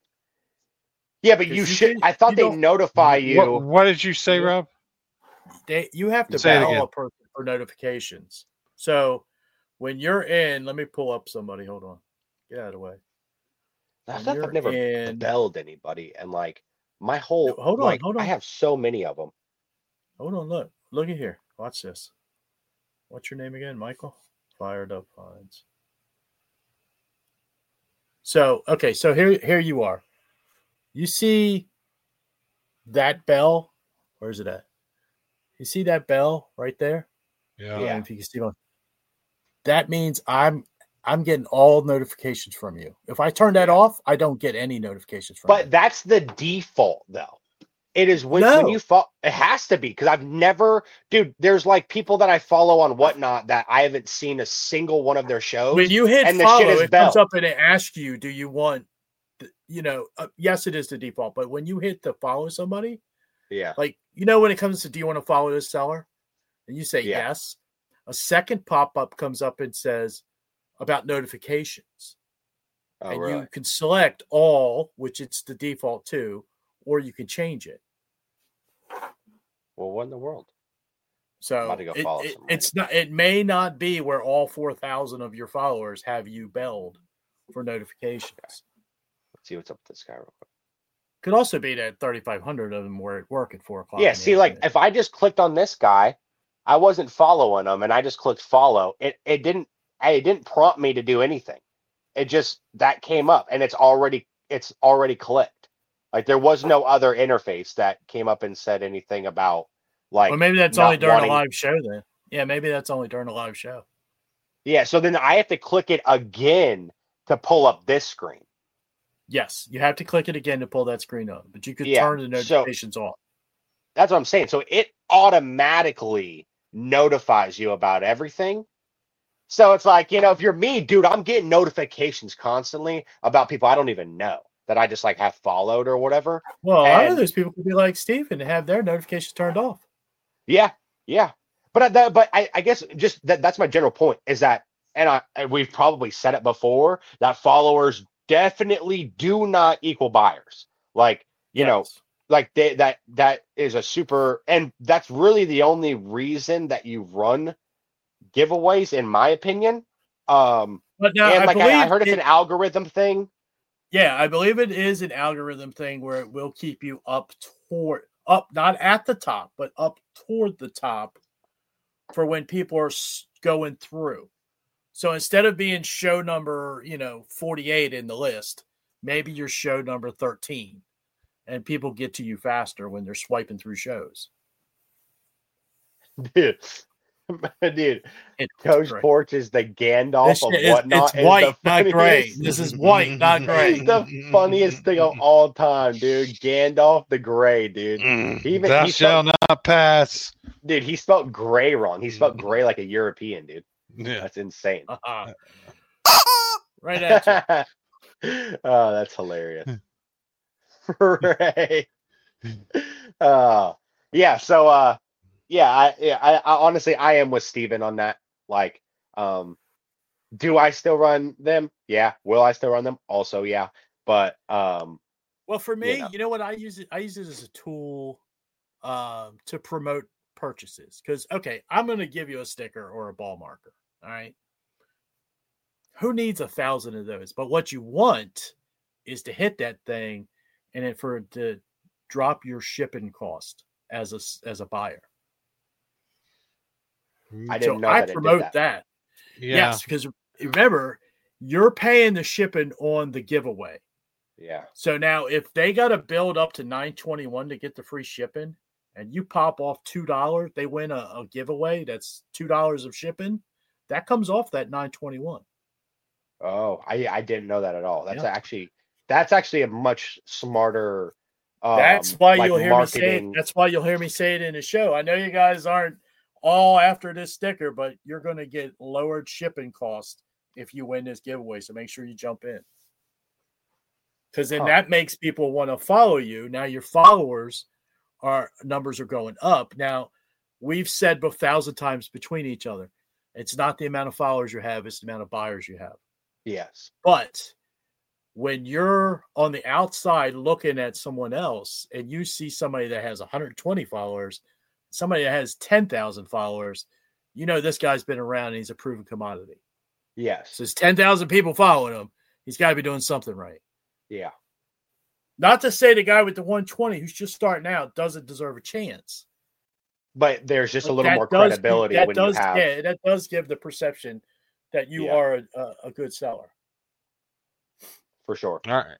Yeah, but 'Cause you you should. can- I thought you they don't- notify you. What, what did you say, Yeah. Rob? They you have to Say it bell again. a person for notifications. So when you're in, let me pull up somebody. Hold on, get out of the way. I when thought you're I've never in- belled anybody, and like my whole. No, hold on, like, hold on. I have so many of them. Hold on, look, look at here. Watch this. What's your name again, Michael? Fired Up Finds. So okay, so here here you are. You see that bell? Where's it at? You see that bell right there? Yeah. I don't know Yeah. if you can see my, that means I'm I'm getting all notifications from you. If I turn that Yeah. off, I don't get any notifications from But you. that's the default, though. It is when, No. when you follow, it has to be because I've never, dude, there's like people that I follow on Whatnot that I haven't seen a single one of their shows. When you hit and the follow, shit is it comes bell. up and it asks you, do you want, the, you know, uh, yes, it is the default. But when you hit the follow somebody, Yeah. like, you know, when it comes to, do you want to follow this seller? And you say Yeah. yes. A second pop-up comes up and says about notifications. Oh, and really? you can select all, which it's the default too, or you can change it. Well, what in the world? I'm So about to go it, follow it- somebody. it's not. It may not be where all four thousand of your followers have you belled for notifications. Let's see what's up with this guy real quick. Could also be that thirty-five hundred of them were at work at four o'clock. Yeah, in the see, like afternoon. if I just clicked on this guy, I wasn't following him, and I just clicked follow. It it didn't it didn't prompt me to do anything. It just that came up, and it's already it's already clicked. Like there was no other interface that came up and said anything about like. Well, maybe that's not only during wanting- a live show then. Yeah, maybe that's only during a live show. Yeah, so then I have to click it again to pull up this screen. Yes, you have to click it again to pull that screen up, but you could Yeah, turn the so- notifications off. That's what I'm saying. So it automatically notifies you about everything. So it's like, you know, if you're me, dude, I'm getting notifications constantly about people I don't even know that I just like have followed or whatever. Well, a lot of And- those people could be like Steve and have their notifications turned off. Yeah, yeah. But I- that, but I, I guess just that that's my general point is that, and I and we've probably said it before that followers definitely do not equal buyers. Like you know, Yes. like they, that that is a super, and that's really the only reason that you run giveaways, in my opinion. Um, But now and I like believe I, I heard it's it- an algorithm thing. Yeah, I believe it is an algorithm thing where it will keep you up toward up, not at the top, but up toward the top for when people are s- going through. So instead of being show number, you know, forty-eight in the list, maybe you're show number thirteen, and people get to you faster when they're swiping through shows. Dude, dude, It's Coach great. Porch is the Gandalf This of shit is- Whatnot. it's is white, the not gray. funniest- This is white, not gray. It's the funniest thing of all time, dude. Gandalf the Gray, dude. Mm, He even- thou he shall spelled- not pass. Dude, he spelled gray wrong. He spelled gray like a European, dude. Yeah. That's insane. Uh-huh. Right at you. Oh, that's hilarious. Right. Uh, yeah, so uh yeah, I yeah, I, I honestly I am with Steven on that. Like, um do I still run them? Yeah. Will I still run them? Also, yeah. But um Well, for me, You know. you know what I use it. I use it as a tool um, to promote purchases. Because okay, I'm going to give you a sticker or a ball marker. All right. Who needs a thousand of those? But what you want is to hit that thing, and it for it to drop your shipping cost as a s- as a buyer. I So didn't know I that it did promote that. that. Yeah. Yes, because remember, you're paying the shipping on the giveaway. Yeah. So now, if they got to build up to nine twenty-one to get the free shipping, and you pop off two dollars, they win a, a giveaway. That's two dollars of shipping. That comes off that nine twenty-one. Oh, I I didn't know that at all. That's Yeah. actually that's actually a much smarter um, That's why like you'll hear me say it. marketing. That's why you'll hear me say it in the show. I know you guys aren't all after this sticker, but you're going to get lowered shipping cost if you win this giveaway. So make sure you jump in, because then Huh. that makes people want to follow you. Now your followers are numbers are going up. Now we've said a thousand times between each other, it's not the amount of followers you have; it's the amount of buyers you have. Yes. But when you're on the outside looking at someone else and you see somebody that has one hundred twenty followers, somebody that has ten thousand followers, you know this guy's been around and he's a proven commodity. Yes. So there's ten thousand people following him. He's got to be doing something right. Yeah. Not to say the guy with the one twenty who's just starting out doesn't deserve a chance. But there's just a But little that more does- credibility that when does, you have Yeah, that does give the perception that you Yeah. are a, a, a good seller. for sure. All right.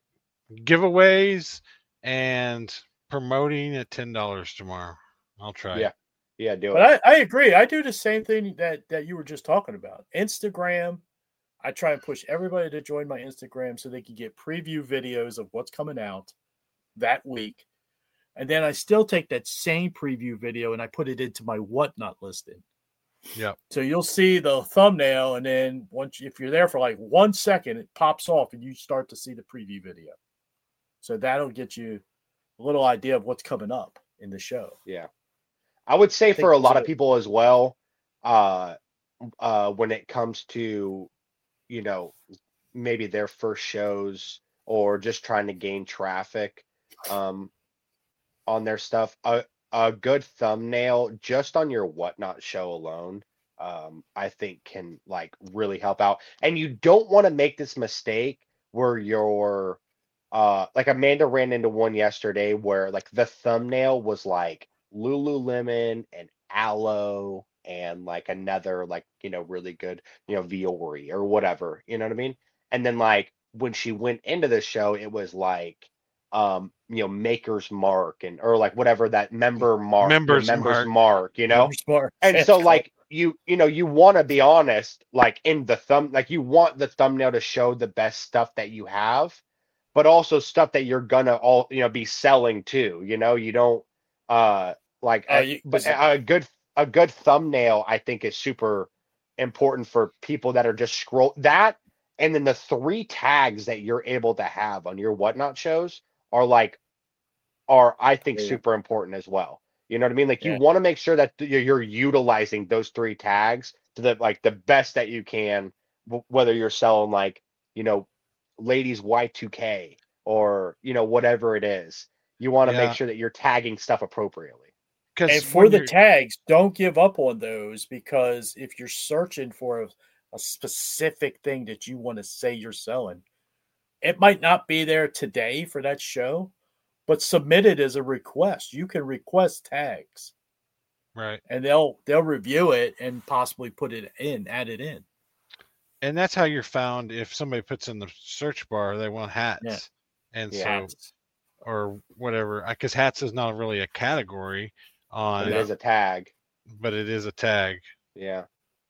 Giveaways and promoting at ten dollars tomorrow. I'll try. Yeah. it. Yeah, do But it. I, I agree. I do the same thing that, that you were just talking about. Instagram, I try and push everybody to join my Instagram so they can get preview videos of what's coming out that week. And then I still take that same preview video and I put it into my Whatnot listing. Yeah. So you'll see the thumbnail, and then once if you're there for like one second, it pops off and you start to see the preview video. So that'll get you a little idea of what's coming up in the show. Yeah. I would say I think for a those lot are- of people as well, uh, uh, when it comes to, you know, maybe their first shows or just trying to gain traffic um, on their stuff, a, a good thumbnail just on your Whatnot show alone, um, I think can like really help out. And you don't want to make this mistake where you're uh, like Amanda ran into one yesterday where like the thumbnail was like Lululemon and Aloe and like another like you know really good you know Viore or whatever, you know what I mean? And then like when she went into the show, it was like um you know Maker's Mark and or like whatever that member mark, your Members members mark. mark, you know. You're smart. And so like you you know you want to be honest like in the thumb like you want the thumbnail to show the best stuff that you have, but also stuff that you're gonna all you know be selling too. You know you don't uh like Uh, a, you- but a a good a good thumbnail I think is super important for people that are just scroll that, and then the three tags that you're able to have on your Whatnot shows are like are I think Yeah. super important as well. You know what I mean? Like you Yeah. want to make sure that you're you're utilizing those three tags to the like the best that you can, w- whether you're selling like, you know, ladies Y two K or, you know, whatever it is. You want to Yeah. make sure that you're tagging stuff appropriately. Because And for the tags, don't give up on those, because if you're searching for a, a specific thing that you want to say you're selling, it might not be there today for that show, but submit it as a request. You can request tags right. and they'll they'll review it and possibly put it in, add it in. And that's how you're found if somebody puts in the search bar they want hats. Yeah. And Yeah. so or whatever, because hats is not really a category on But it is a tag. but it is a tag. Yeah.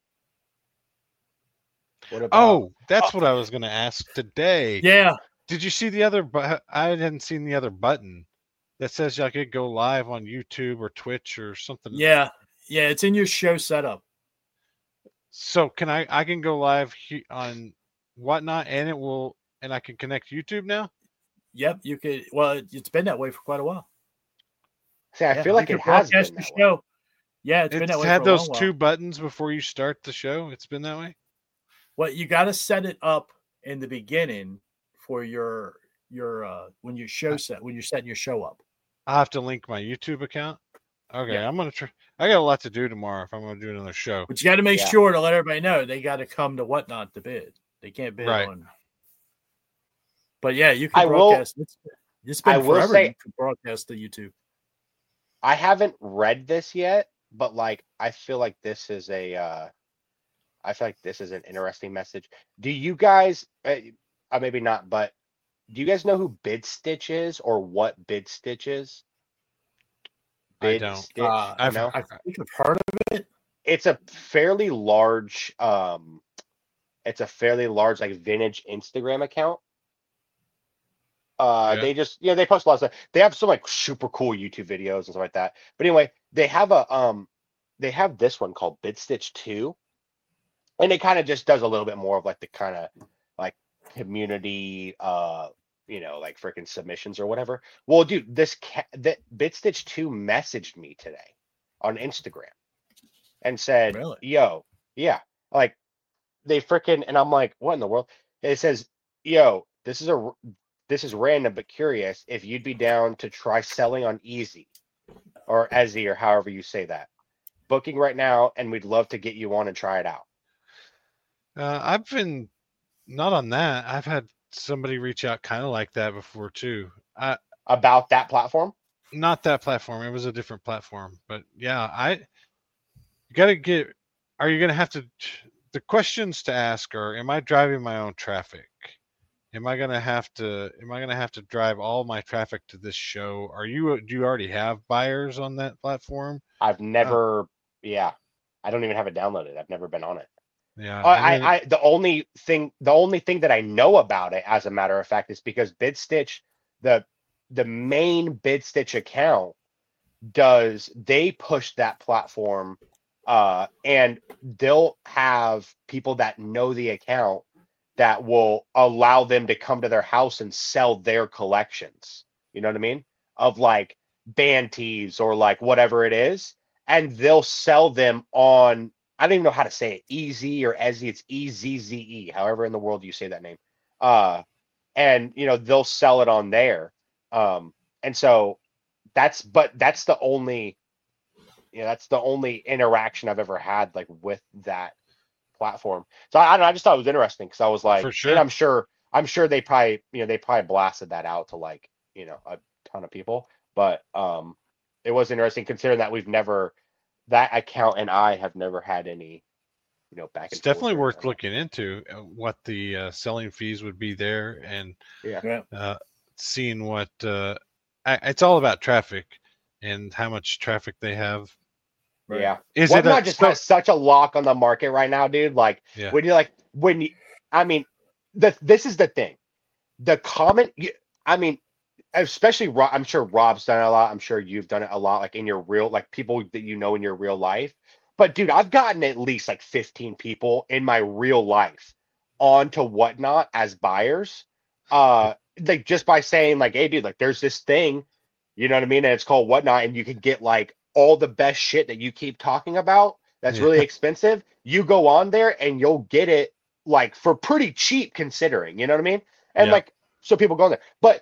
What about Oh, that's what I was going to ask today. Yeah, Did you see the other? But I hadn't seen the other button that says I could go live on YouTube or Twitch or something. yeah, yeah. It's in your show setup. So can I? I can go live he, on Whatnot, and it will, and I can connect YouTube now. Yep, you could. Well, it- it's been that way for quite a while. See, I Yeah, feel like you it could has broadcast been the that way. show. Yeah, it's been It's that way had for a those long two while. buttons before you start the show. It's been that way. Well, you got to set it up in the beginning for your your uh when your show set when you're setting your show up. I have to link my YouTube account. Okay, Yeah. I'm gonna try. I got a lot to do tomorrow if I'm gonna do another show. But you got to make Yeah. sure to let everybody know they got to come to Whatnot to bid. They can't bid Right. on. But yeah, you can I will- broadcast. It's, it's been I will forever say- you can broadcast to YouTube. I haven't read this yet, but like I feel like this is a uh I feel like this is an interesting message. Do you guys uh, uh, maybe not, but do you guys know who Bid Stitch is or what Bid Stitch is? I Bid don't. Stitch, Uh, you I've- know? I think I've heard of it. It's a fairly large um it's a fairly large like vintage Instagram account. Uh Yeah. they just you know they post a lot of stuff. They have some like super cool YouTube videos and stuff like that. But anyway, they have a um they have this one called Bid Stitch two. And it kind of just does a little bit more of like the kind of like community uh you know like freaking submissions or whatever. Well, dude, this ca- that Bid Stitch two messaged me today on Instagram and said, Really? yo, yeah, like they freaking, and I'm like, what in the world? It says, yo, this is a, this is random but curious if you'd be down to try selling on Easy or Ezi or however you say that. Booking right now, and we'd love to get you on and try it out. Uh, I've been not on that. I've had somebody reach out kind of like that before too. I About that platform? not that platform. It was a different platform. But yeah, I you got to get. Are you going to have to? The questions to ask are: am I driving my own traffic? Am I going to have to? Am I going to have to drive all my traffic to this show? Are you? Do you already have buyers on that platform? I've never, yeah, I don't even have it downloaded. I've never been on it. Yeah. Uh, I, mean, I, I, the only thing, the only thing that I know about it, as a matter of fact, is because BidStitch, the the main BidStitch account, does they push that platform, uh, and they'll have people that know the account that will allow them to come to their house and sell their collections. You know what I mean? Of like band tees or like whatever it is, and they'll sell them on. I don't even know how to say it. E Z or Ezzy. It's E Z Z E. However in the world you say that name. Uh, and you know they'll sell it on there. Um, and so that's but that's the only, you know, that's the only interaction I've ever had like with that platform. So I, I don't know. I just thought it was interesting because I was like, For sure. and I'm sure I'm sure they probably you know they probably blasted that out to like you know a ton of people. But um, it was interesting considering that we've never. That account and I have never had any, you know, back and it's forth definitely or worth anything. looking into uh, what the uh, selling fees would be there, and Yeah. Yeah. uh, seeing what uh, I, it's all about traffic and how much traffic they have. Right. Yeah. Is Whatnot it a, just so- has such a lock on the market right now, dude. Like Yeah. when you like when you, I mean, the this is the thing. The comment, you- I mean, especially Rob, I'm sure Rob's done it a lot. I'm sure you've done it a lot, like in your real, like people that you know in your real life. But dude, I've gotten at least like fifteen people in my real life onto Whatnot as buyers. Uh, like just by saying like, hey, dude, like there's this thing, you know what I mean? And it's called Whatnot, and you can get like all the best shit that you keep talking about. That's Yeah. really expensive. You go on there and you'll get it like for pretty cheap considering, you know what I mean? And Yeah. like, so people go there, but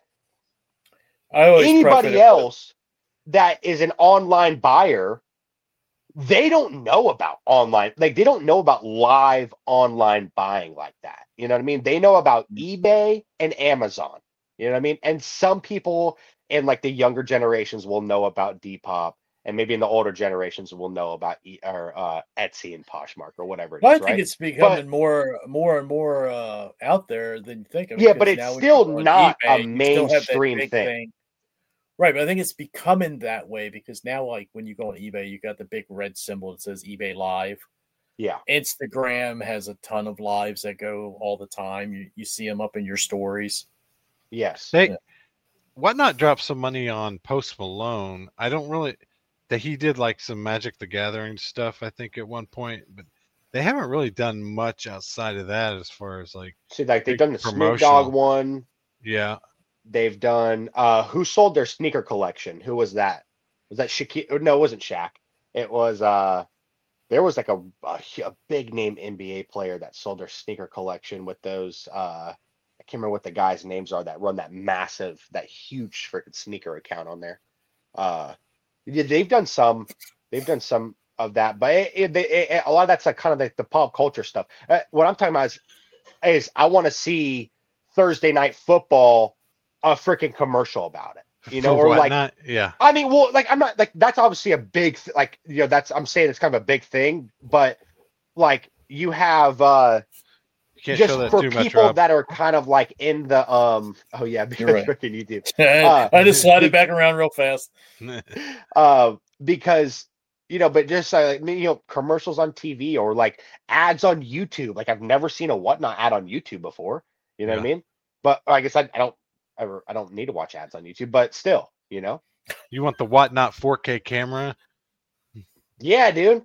I always preface anybody it with- else that is an online buyer, they don't know about online, like they don't know about live online buying like that. You know what I mean? They know about eBay and Amazon. You know what I mean? And some people in like the younger generations will know about Depop, and maybe in the older generations will know about e- or uh, Etsy and Poshmark or whatever it is. Well, I think right? it's becoming more, more and more uh, out there than you think of. Yeah, but because it's now when still you go on not a eBay, you still have that mainstream big thing. Right, but I think it's becoming that way because now, like when you go on eBay, you got the big red symbol that says eBay Live. Yeah. Instagram has a ton of lives that go all the time. You you see them up in your stories. Yes. They Yeah. Whatnot dropped some money on Post Malone. I don't really that he did like some Magic the Gathering stuff, I think, at one point, but they haven't really done much outside of that as far as like See, like they've big done the Snoop promotional. Dogg one. yeah. They've done uh who sold their sneaker collection? Who was that? Was that Shaquille? No, it wasn't Shaq. It was uh there was like a, a a big name N B A player that sold their sneaker collection with those uh I can't remember what the guys' names are that run that massive, that huge freaking sneaker account on there. Uh yeah, they've done some they've done some of that, but it, it, they- it, a lot of that's like kind of like the pop culture stuff. Uh, what I'm talking about is is I want to see Thursday Night Football a freaking commercial about it, you know, For or like, Whatnot, yeah. I mean, well, like I'm not like that's obviously a big th- like you know that's I'm saying it's kind of a big thing, but like you have uh You can't just show that for too much, people Rob. that are kind of like in the um oh yeah because right. freaking YouTube I Uh, just slide be- it back around real fast. uh because you know but just uh, like you know commercials on T V or like ads on YouTube, like I've never seen a Whatnot ad on YouTube before, you know what I Yeah. mean? But I guess I, I don't ever I don't need to watch ads on YouTube, but still, you know. You want the Whatnot four K camera? Yeah, dude.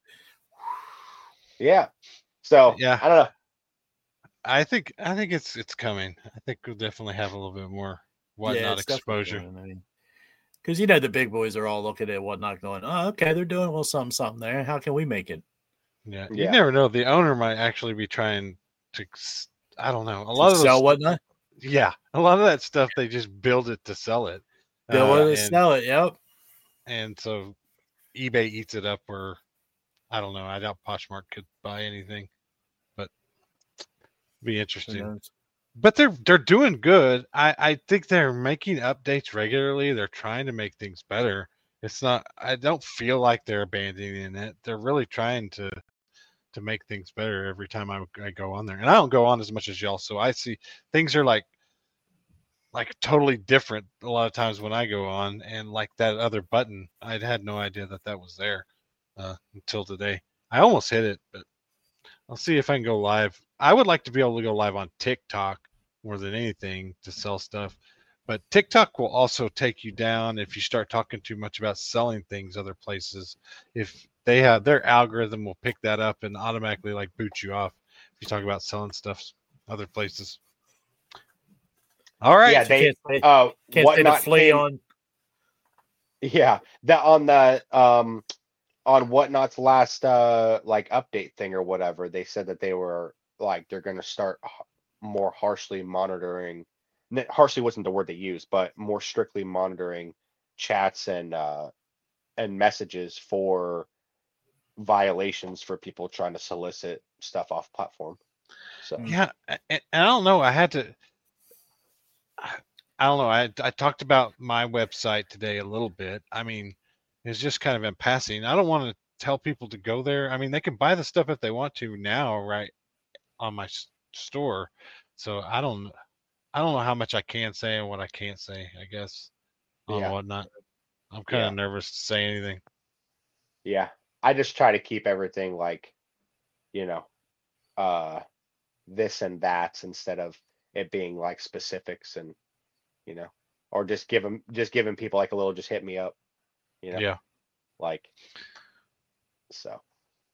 Yeah. So Yeah. I don't know. I think I think it's it's coming. I think we'll definitely have a little bit more Whatnot it's definitely exposure. coming. I mean, because you know the big boys are all looking at Whatnot, going, "Oh, okay, they're doing a little something, something there. How can we make it?" Yeah, Yeah. you never know. The owner might actually be trying to. s- I don't know. A lot To of those, sell Whatnot, yeah, a lot of that stuff they just build it to sell it. they'll Uh, let and, us sell it. Yep. and so eBay eats it up. Or I don't know. I doubt Poshmark could buy anything, but be Who interesting. knows? But they're they're doing good. I I think they're making updates regularly. They're trying to make things better. It's not. I don't feel like they're abandoning it. They're really trying to to make things better every time I, I go on there. And I don't go on as much as y'all, so I see things are like like totally different a lot of times when I go on, and like that other button, I'd had no idea that that was there uh, until today. I almost hit it, but I'll see if I can go live. I would like to be able to go live on TikTok more than anything to sell stuff, but TikTok will also take you down if you start talking too much about selling things other places. If they have their algorithm will pick that up and automatically like boot you off if you talk about selling stuff other places. All right. Yeah, they can't say, uh can't what say to not flee came, on. yeah, that on the um on Whatnot's last uh like update thing or whatever, they said that they were like they're going to start h- more harshly monitoring. n- Harshly wasn't the word they used, but more strictly monitoring chats and uh and messages for violations for people trying to solicit stuff off platform. So Yeah, a- and I don't know. I had to. I I don't know. I I talked about my website today a little bit. I mean, it's just kind of in passing. I don't want to tell people to go there. I mean, they can buy the stuff if they want to now, right on my s- store. So I don't. I don't know how much I can say and what I can't say. I guess on yeah, whatnot. I'm kind yeah, of nervous to say anything. yeah. I just try to keep everything like, you know, uh this and that instead of it being like specifics and you know, or just give them just giving people like a little just hit me up, you know, Yeah. like so.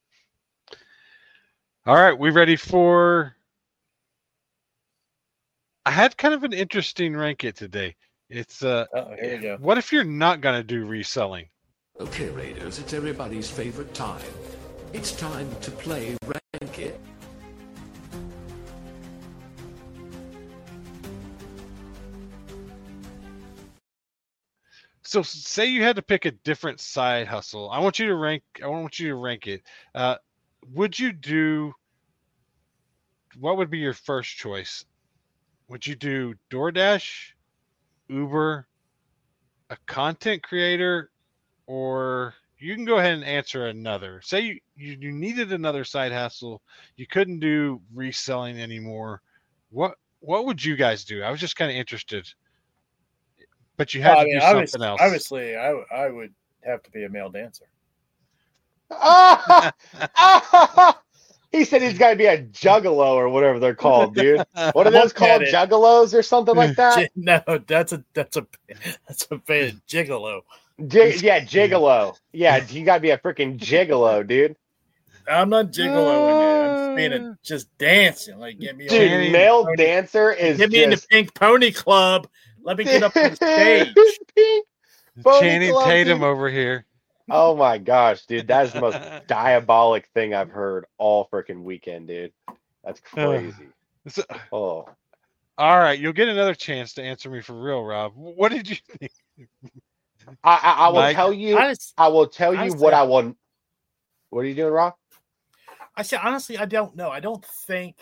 All right. We ready for? I had kind of an interesting rank it today. It's uh, Oh, here we go. what if you're not gonna do reselling? Okay, Raiders, it's everybody's favorite time. It's time to play Rank It. So say you had to pick a different side hustle. I want you to rank. I want you to rank it. Uh, would you do? What would be your first choice? Would you do DoorDash, Uber, a content creator, or you can go ahead and answer another. Say you, you, you needed another side hustle. You couldn't do reselling anymore. What what would you guys do? I was just kind of interested. But you had Well, I to mean, do obviously, something else. obviously, I w- I would have to be a male dancer. Ah! Ah! He said he's got to be a juggalo or whatever they're called, dude. What are those Look at called? it. Juggalos or something like that? Gi- no, that's a that's a that's a bad gigolo. Jig- yeah, gigolo. Yeah, you got to be a freaking gigolo, dude. I'm not giggoloing it. I'm just being a just dancing. Like get me Dude, on, Channing- male Pony- dancer is get me in the just Pink Pony Club. Let me get up on stage. Pony Channing Club, Tatum dude. over here. Oh my gosh, dude, that is the most diabolic thing I've heard all freaking weekend, dude. That's crazy. So- Oh, all right, you'll get another chance to answer me for real, Rob. What did you think? I I, I will Mike? tell you. Honest, I will tell you honestly, what I want. What are you doing, Rob? I say honestly, I don't know. I don't think.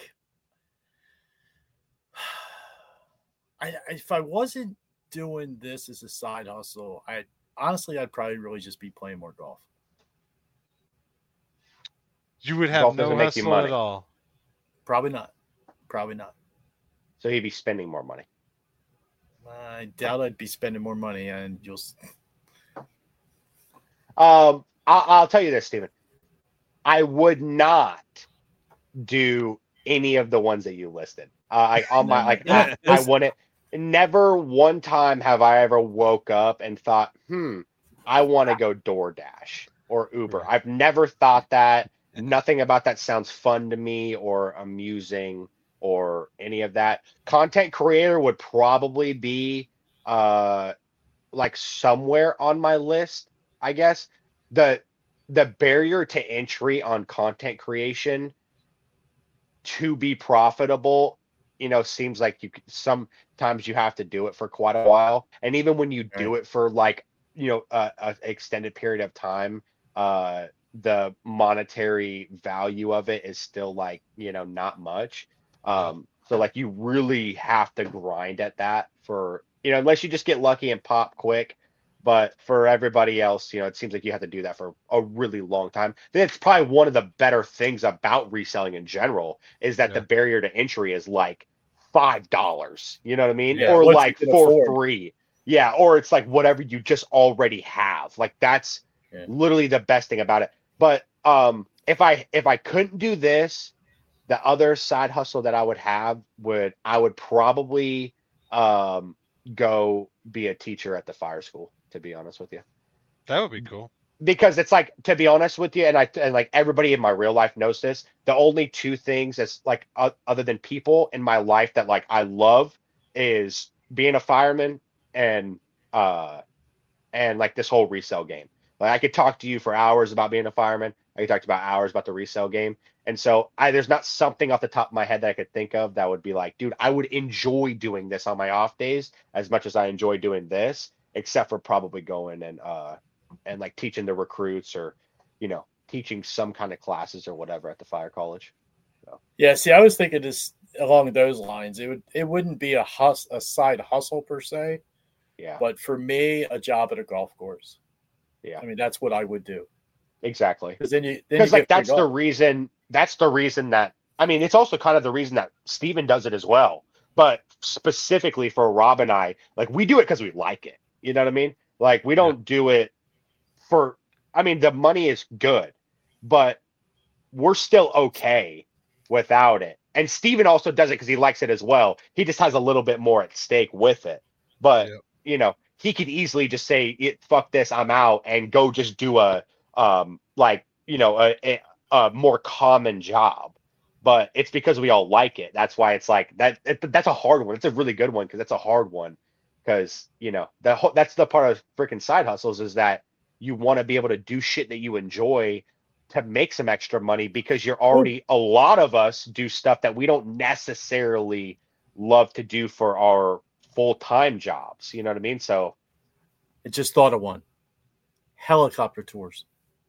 I if I wasn't doing this as a side hustle, I honestly I'd probably really just be playing more golf. You would have Golf no doesn't make you hustle money. at all. Probably not. Probably not. So he'd be spending more money. I doubt I'd be spending more money, and you'll. s- Um, I'll, I'll tell you this, Steven. I would not do any of the ones that you listed. Uh, I on my like I, I wouldn't. Never one time have I ever woke up and thought, hmm, I want to go DoorDash or Uber. Right. I've never thought that. Nothing about that sounds fun to me or amusing or any of that. Content creator would probably be uh like somewhere on my list, I guess. The the barrier to entry on content creation to be profitable, you know, seems like you could, sometimes you have to do it for quite a while. And even when you do it for like, you know, a, a extended period of time, uh the monetary value of it is still like, you know, not much. Um so like you really have to grind at that for, you know, unless you just get lucky and pop quick. But for everybody else, you know, it seems like you have to do that for a really long time. That's probably one of the better things about reselling in general is that Yeah. the barrier to entry is like five dollars. You know what I mean? Yeah, or what you like can for afford. free. Yeah, or it's like whatever you just already have. Like that's Yeah. literally the best thing about it. But um, if I if I couldn't do this, the other side hustle that I would have would I would probably um go be a teacher at the fire school. To be honest with you. That would be cool. Because it's like, to be honest with you, and I and like everybody in my real life knows this, the only two things that's like uh, other than people in my life that like I love is being a fireman and uh and like this whole resale game. Like I could talk to you for hours about being a fireman. I could talk about hours about the resale game. And so I there's not something off the top of my head that I could think of that would be like, dude, I would enjoy doing this on my off days as much as I enjoy doing this, except for probably going and uh and like teaching the recruits or, you know, teaching some kind of classes or whatever at the fire college. So. Yeah, see, I was thinking this along those lines. It would it wouldn't be a hus a side hustle per se, Yeah, but for me, a job at a golf course. yeah, I mean, that's what I would do. exactly. Because then you then Because you like get free that's the golf. reason. That's the reason that I mean, it's also kind of the reason that Steven does it as well. But specifically for Rob and I, like we do it because we like it. You know what I mean? Like we don't do it for. I mean, the money is good, but we're still okay without it. And Steven also does it because he likes it as well. He just has a little bit more at stake with it. But Yep. you know, he could easily just say, "It fuck this, I'm out," and go just do a um like you know a, a, a more common job. But it's because we all like it. That's why it's like that. It, that's a hard one. It's a really good one because it's a hard one. Because you know the whole, that's the part of freaking side hustles is that you want to be able to do shit that you enjoy to make some extra money because you're already a lot of us do stuff that we don't necessarily love to do for our full-time jobs. You know what I mean? So I just thought of one. Helicopter tours.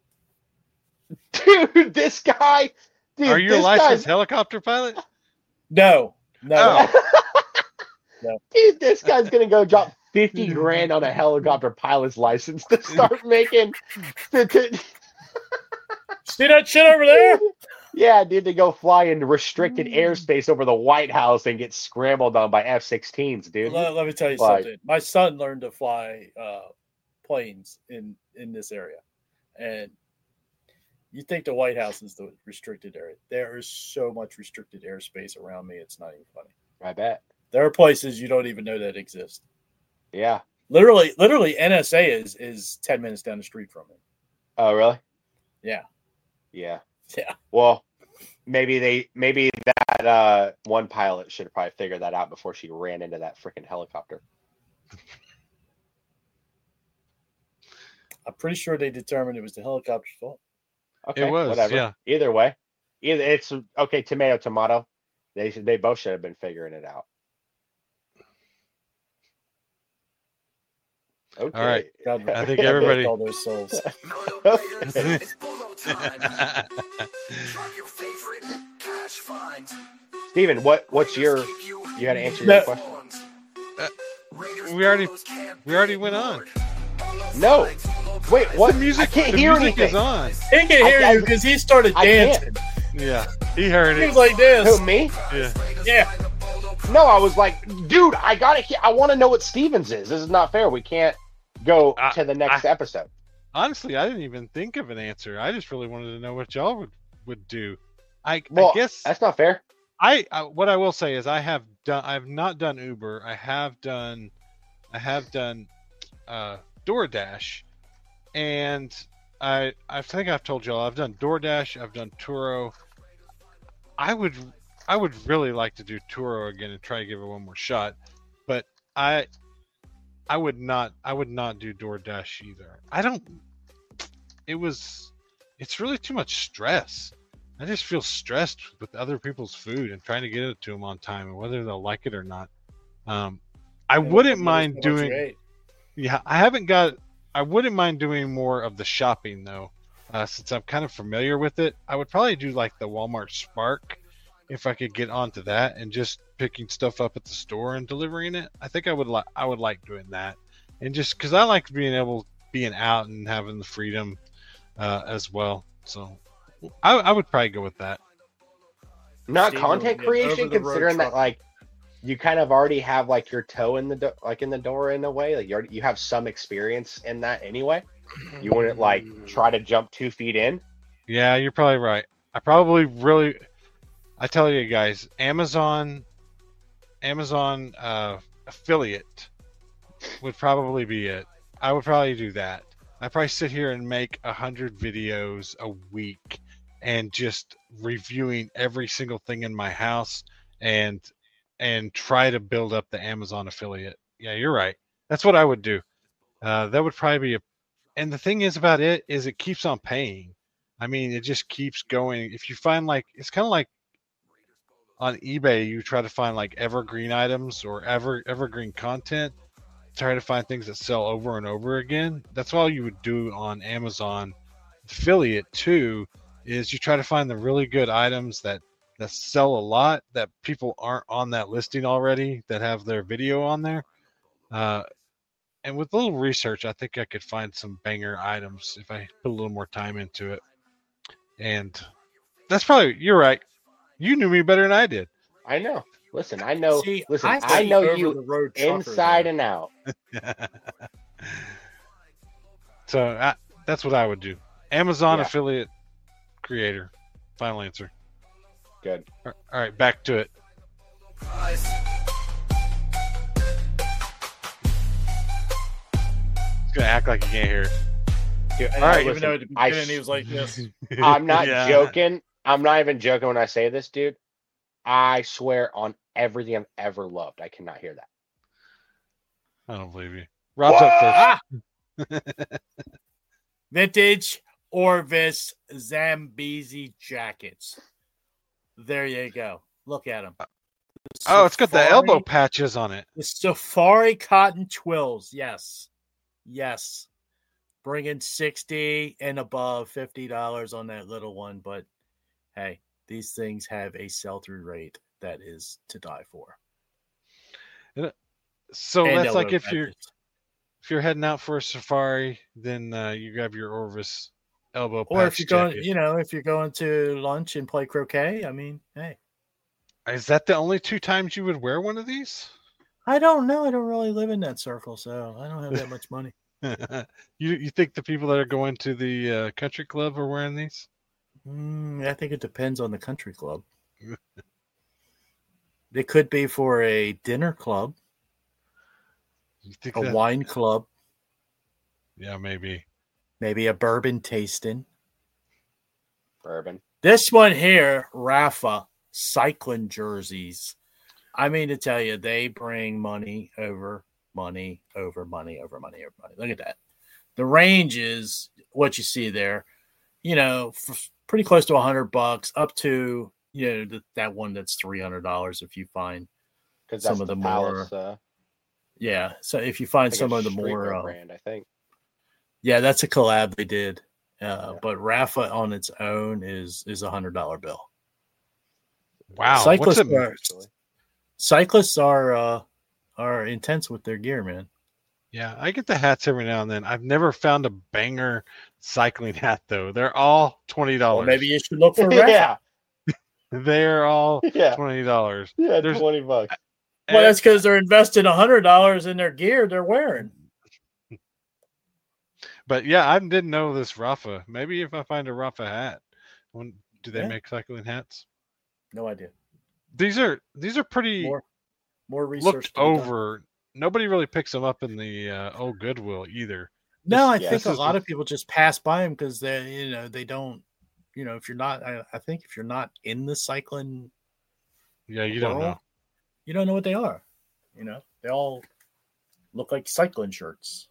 dude, this guy, dude, Are you a this licensed guy's- helicopter pilot? No, no. No. Dude, this guy's gonna go drop fifty grand on a helicopter pilot's license to start making. To, to, See that shit over there? yeah, dude, to go fly in restricted airspace over the White House and get scrambled on by F sixteens, dude. Let, let me tell you Like- something. My son learned to fly uh, planes in in this area, and you think the White House is the restricted area? There is so much restricted airspace around me. It's not even funny. I bet. There are places you don't even know that exist. Yeah. Literally, literally, N S A is is ten minutes down the street from it. Oh, really? Yeah, Yeah. yeah. Well, maybe they, maybe that uh, one pilot should have probably figured that out before she ran into that freaking helicopter. I'm pretty sure they determined it was the helicopter's fault. Okay, was, whatever. yeah. Either way, either it's okay. Tomato, tomato. They should, they both should have been figuring it out. Okay. All right. God, I think God everybody- rest all those souls. Okay. Steven, what what's your you got to answer your No. question? we already we already went on. No. Wait, what? The music, I can't the hear music anything. is on. He can hear I- you because he started I can't. dancing. Yeah, he heard He it. was like this. Who, me? Yeah. Yeah. No, I was like, dude, I gotta. he- I want to know what Stevens is. This is not fair. We can't go I- to the next I- episode. Honestly, I didn't even think of an answer. I just really wanted to know what y'all would, would do. I, Well, I guess that's not fair. I, I what I will say is I have done I have not done Uber. I have done I have done uh, DoorDash, and I I think I've told y'all I've done DoorDash. I've done Turo. I would I would really like to do Turo again and try to give it one more shot, but I I would not I would not do DoorDash either. I don't. It was it's really too much stress. I just feel stressed with other people's food and trying to get it to them on time and whether they'll like it or not. Um, I wouldn't mind doing. Yeah, I haven't got. I wouldn't mind doing more of the shopping though, uh, since I'm kind of familiar with it. I would probably do like the Walmart Spark if I could get onto that and just picking stuff up at the store and delivering it. I think I would like. I would like doing that, and just because I like being able being out and having the freedom uh, as well. So. I, I would probably go with that. Not Steve content will get creation, over the road considering that truck. like you kind of already have like your toe in the do- like in the door in a way. Like you already, you have some experience in that anyway. You wouldn't like try to jump two feet in. Yeah, you're probably right. I probably really, I tell you guys, Amazon, Amazon uh, affiliate would probably be it. I would probably do that. I probably sit here and make a hundred videos a week and just reviewing every single thing in my house and and try to build up the Amazon affiliate. Yeah, you're right. That's what I would do. Uh, that would probably be a. And the thing is about it is it keeps on paying. I mean, it just keeps going. If you find like, it's kind of like on eBay, you try to find like evergreen items or ever evergreen content, try to find things that sell over and over again. That's all you would do on Amazon affiliate too, is you try to find the really good items that, that sell a lot, that people aren't on that listing already, that have their video on there. Uh, and with a little research, I think I could find some banger items if I put a little more time into it. And that's probably, you're right. You knew me better than I did. I know. Listen, I know. See, listen, I I, see know over you the road trucker inside there. and out. So I, that's what I would do. Amazon Yeah. affiliate creator. Final answer. Good. All right, back to it. He's gonna act like he can't hear it. Dude, All right, Even listen, though at the I beginning he sh- was like this. I'm not Yeah. joking. I'm not even joking when I say this, dude. I swear on everything I've ever loved, I cannot hear that. I don't believe you. Rob's up Ah! first. Vintage Orvis Zambezi jackets. There you go. Look at them. Oh, it's got the elbow patches on it. The Safari cotton twills. Yes. Yes. Bringing sixty and above fifty dollars on that little one. But hey, these things have a sell-through rate that is to die for. So And that's like elbow if you're patches. if you're heading out for a safari, then uh, you grab your Orvis elbow patch. Or if you're going, jacket. you know, if you're going to lunch and play croquet, I mean, hey. Is that the only two times you would wear one of these? I don't know. I don't really live in that circle, so I don't have that much money. you you think the people that are going to the uh, country club are wearing these? Mm, I think it depends on the country club. It could be for a dinner club, You think a that- wine club, Yeah, maybe. maybe a bourbon tasting. Bourbon. This one here, Rafa cycling jerseys. I mean to tell you, they bring money over money over money over money over money. Look at that. The range is what you see there. You know, f- pretty close to a hundred bucks, up to you know th- that one that's three hundred dollars if you find. Because Some that's of the the Palace, more- uh, Yeah, so if you find like some a of the more, streetwear uh, brand, I think. yeah, that's a collab they did. Uh, Yeah. But Rafa on its own is is a hundred dollar bill. Wow. Cyclists What's it? are cyclists are uh, are intense with their gear, man. Yeah, I get the hats every now and then. I've never found a banger cycling hat though. They're all twenty dollars. Well, maybe you should look for Rafa. yeah, They're all yeah, twenty dollars. yeah. There's- Twenty bucks. Well, that's because they're investing a hundred dollars in their gear they're wearing. But yeah, I didn't know this Rafa. Maybe if I find a Rafa hat, when do they Yeah. make cycling hats? No idea. These are these are pretty More, more research. looked to be done. over. Nobody really picks them up in the uh, old Goodwill either. No, I Yeah, think this a is lot the- of people just pass by them because they, you know, they don't. You know, if you're not, I, I think if you're not in the cycling, Yeah, you don't world, know. you don't know what they are. You know, they all look like cycling shirts.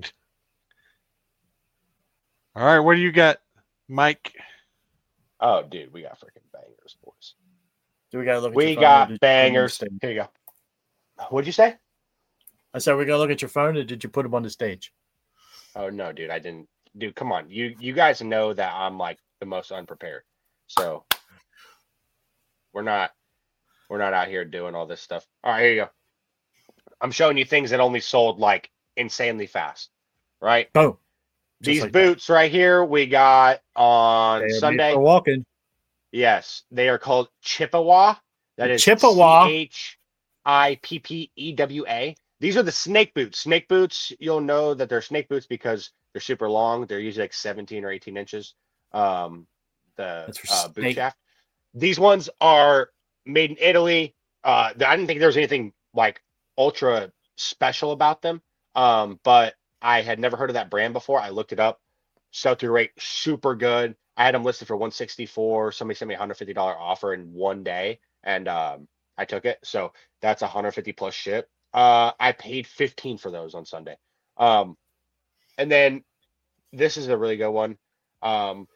All right, what do you got, Mike? Oh, dude, we got freaking bangers, boys. Do we got to look? At We your phone, or got did you put 'em on the bangers. stage? Here you go. What'd you say? I said we got to look at your phone, or did you put them on the stage? Oh no, dude, I didn't. Dude, come on. You you guys know that I'm like the most unprepared. So we're not we're not out here doing all this stuff. All right, here you go. I'm showing you things that only sold like insanely fast. Right? Boom. Just These like that. boots right here we got on They are made Sunday. for walking. Yes, they are called Chippewa. That is Chippewa. C H I P P E W A. These are the snake boots. Snake boots, you'll know that they're snake boots because they're super long. They're usually like seventeen or eighteen inches. Um, the That's for uh, boot snake. shaft. These ones are made in Italy. Uh, I didn't think there was anything like ultra special about them. Um, but I had never heard of that brand before. I looked it up. Sell-through rate super good. I had them listed for one sixty-four. Somebody sent me a one hundred fifty dollars offer in one day, and um, I took it. So that's one hundred fifty plus ship. Uh, I paid fifteen for those on Sunday. Um, and then this is a really good one. Um,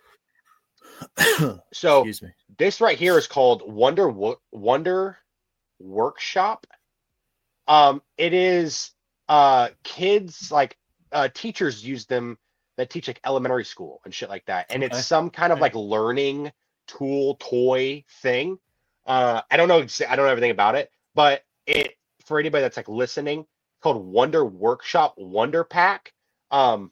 so Excuse me. this right here is called Wonder Wo- Wonder Workshop. Um, it is uh kids like uh teachers use them that teach like elementary school and shit like that, and Okay. it's some kind of like learning tool toy thing. Uh, I don't know. ex- I don't know everything about it, but it for anybody that's like listening, called Wonder Workshop Wonder Pack. Um,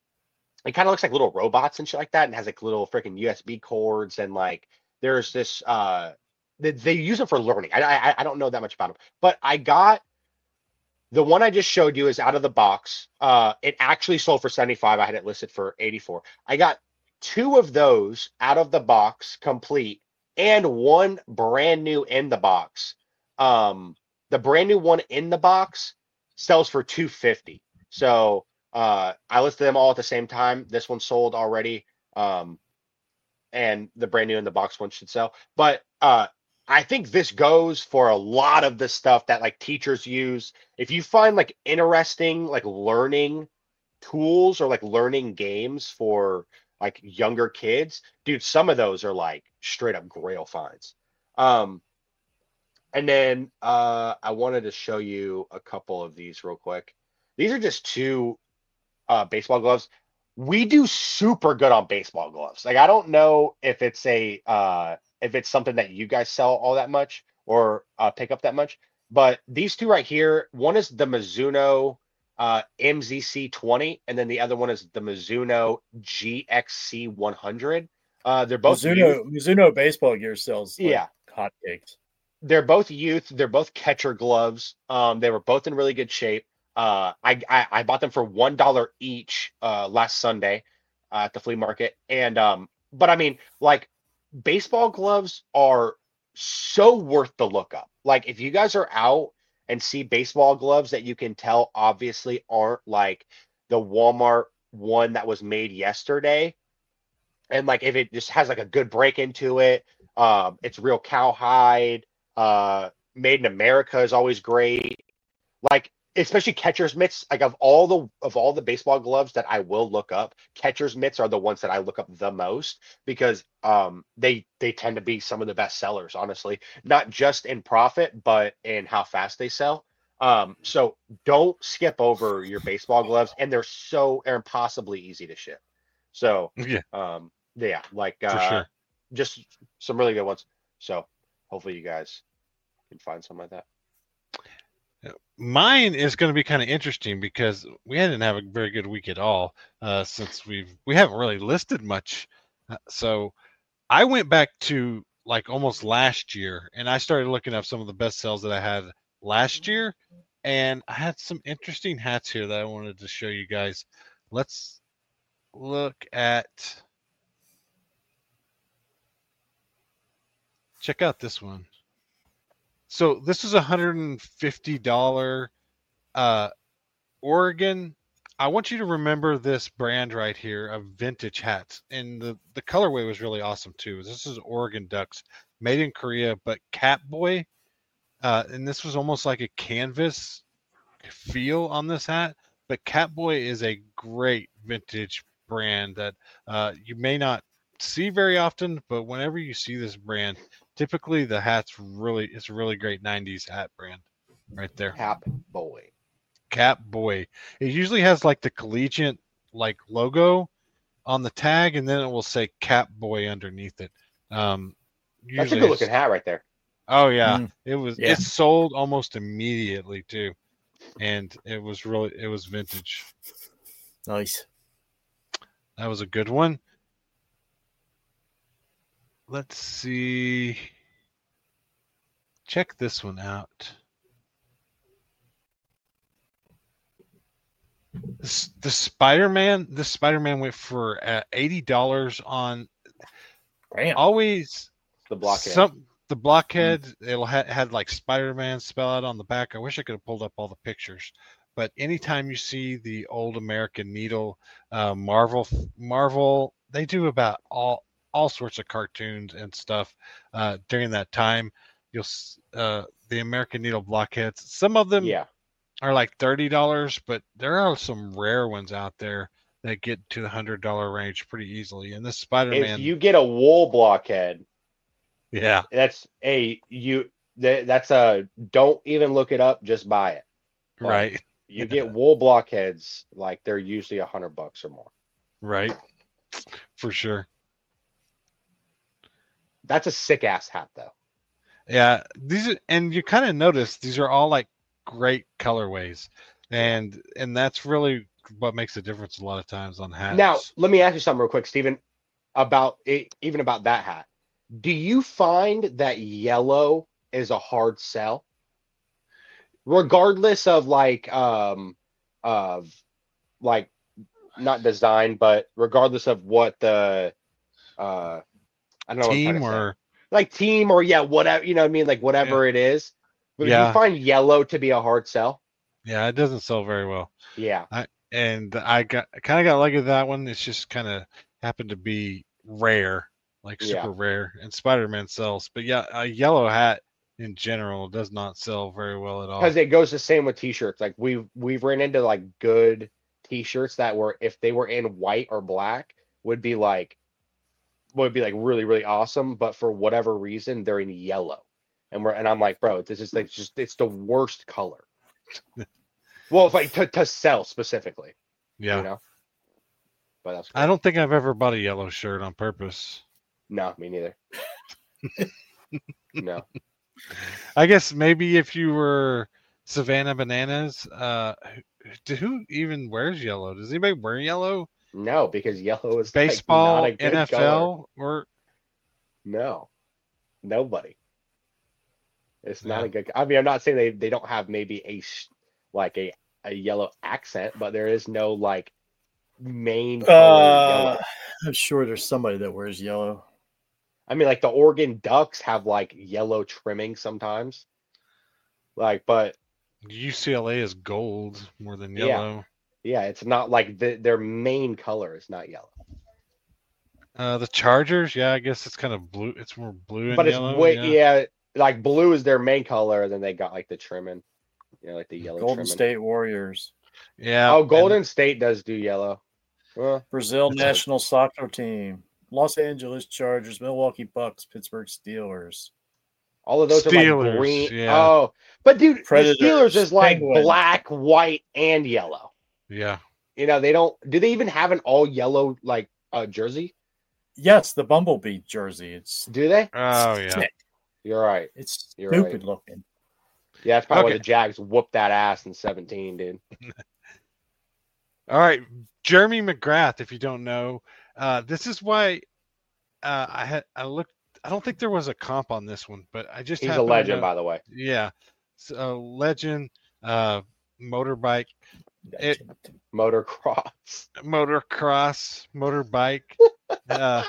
it kind of looks like little robots and shit like that, and has like little freaking U S B cords, and like there's this uh they, they use it for learning. I, I I don't know that much about them, but I got the one I just showed you is out of the box. Uh, it actually sold for seventy-five. I had it listed for eighty-four. I got two of those out of the box complete and one brand new in the box. Um, the brand new one in the box sells for two hundred fifty dollars. So uh, I listed them all at the same time. This one sold already. Um, and the brand new in the box one should sell. But uh, I think this goes for a lot of the stuff that like teachers use. If you find like interesting, like learning tools or like learning games for like younger kids, dude, some of those are like straight up grail finds. Um, and then uh, I wanted to show you a couple of these real quick. These are just two uh, baseball gloves. We do super good on baseball gloves. Like I don't know if it's a uh, if it's something that you guys sell all that much or uh, pick up that much, but these two right here, one is the Mizuno uh, M Z C twenty, and then the other one is the Mizuno G X C one hundred. Uh, they're both Mizuno, Mizuno baseball gear sells like Yeah. hotcakes. they're both youth. They're both catcher gloves. Um, they were both in really good shape. Uh, I, I I bought them for one dollar each uh, last Sunday uh, at the flea market, and um, but I mean, like baseball gloves are so worth the look up. Like if you guys are out and see baseball gloves that you can tell obviously aren't like the Walmart one that was made yesterday, and like if it just has like a good break into it, um, it's real cowhide. Uh, made in America is always great. Like especially catcher's mitts. Like of all the of all the baseball gloves that I will look up, catcher's mitts are the ones that I look up the most because um they they tend to be some of the best sellers, honestly. Not just in profit, but in how fast they sell. Um, so don't skip over your baseball gloves, and they're so they're impossibly easy to ship. So Yeah, um yeah, like for uh sure. just some really good ones. So hopefully you guys can find some like that. Mine is going to be kind of interesting because we didn't have a very good week at all uh, since we've we haven't really listed much. Uh, so I went back to like almost last year, and I started looking up some of the best sells that I had last year, and I had some interesting hats here that I wanted to show you guys. Let's look at. Check out this one. So this is a one hundred fifty dollars uh, Oregon. I want you to remember this brand right here of vintage hats. And the, the colorway was really awesome too. This is Oregon Ducks, made in Korea, but Catboy. Uh, and this was almost like a canvas feel on this hat. But Catboy is a great vintage brand that uh, you may not see very often, but whenever you see this brand, typically the hat's really it's a really great nineties hat brand right there. Cap Boy. Catboy. It usually has like the collegiate like logo on the tag, and then it will say Catboy underneath it. Um, That's a usually good it's- looking hat right there. Oh yeah, Mm. it was. Yeah. It sold almost immediately too, and it was really it was vintage. Nice. That was a good one. Let's see. Check this one out. The, the Spider-Man, the Spider-Man went for uh, eighty dollars on Damn. always The blockhead. some the blockhead. It'll ha- had like Spider-Man spell out on the back. I wish I could have pulled up all the pictures. But anytime you see the old American Needle, uh, Marvel, Marvel, they do about all all sorts of cartoons and stuff uh, during that time. You'll s- uh, the American Needle blockheads. Some of them yeah. are like thirty dollars, but there are some rare ones out there that get to the hundred dollar range pretty easily. And this Spider-Man, If you get a wool blockhead, yeah, that's a you. That, that's a don't even look it up. Just buy it. But right, You get wool blockheads, like they're usually a hundred bucks or more. right, for sure. That's a sick ass hat, though. Yeah, these are, and you kind of notice these are all like great colorways, and and that's really what makes a difference a lot of times on hats. Now, let me ask you something real quick, Steven, about it, even about that hat. Do you find that yellow is a hard sell? Regardless of like um of like not design, but regardless of what the uh I don't know what I'm trying team to say. or Like team or yeah, whatever, you know what I mean, like whatever it is. But do Yeah. you find yellow to be a hard sell? yeah, it doesn't sell very well. Yeah. And I got kind of got lucky with that one. It's just kind of happened to be rare, like super Yeah. rare. And Spider-Man sells, but yeah, a yellow hat in general does not sell very well at all. Because it goes the same with t-shirts. Like we've we've ran into like good t-shirts that were, if they were in white or black, would be like would be like really, really awesome. But for whatever reason, they're in yellow. And we're and I'm like, bro, this is like just it's the worst color. Well, if like to, to sell specifically, Yeah, you know. But that's I don't think I've ever bought a yellow shirt on purpose. no, me neither. No. I guess maybe if you were Savannah Bananas, uh, who, who even wears yellow? Does anybody wear yellow? No, because yellow is like, Baseball, not a good N F L, color. or No, nobody. It's not Yeah. a good. I mean, I'm not saying they, they don't have maybe a sh- like a, a yellow accent, but there is no like main color Uh, yellow. I'm sure there's somebody that wears yellow. I mean, like the Oregon Ducks have like yellow trimming sometimes. Like, but U C L A is gold more than Yeah. yellow. yeah, it's not like the, their main color is not yellow. Uh, the Chargers, yeah, I guess it's kind of blue. It's more blue and But it's yellow. way yeah. yeah, like blue is their main color, then they got like the trimming, you know, like the yellow Golden trimming. State Warriors, Yeah. Oh, and- Golden State does do yellow. Well, Brazil That's a- national soccer team, Los Angeles Chargers, Milwaukee Bucks, Pittsburgh Steelers. all of those are Steelers, like green. yeah. Oh, but dude, Predators, the Steelers is like Penguins. black, white, and yellow. Yeah. You know, they don't. Do they even have an all yellow like uh, jersey? Yes, the Bumblebee jersey. It's Do they? Oh, yeah. sick. You're right. It's You're stupid right. looking. Yeah, that's probably why Okay. the Jags whooped that ass in seventeen, dude. All right. Jeremy McGrath, if you don't know, uh, this is why uh, I had I looked. I don't think there was a comp on this one, but I just He's a happened to legend, know- by the way. Yeah. So, legend, uh, motorbike, It- Motocross. motocross, motorbike. Uh,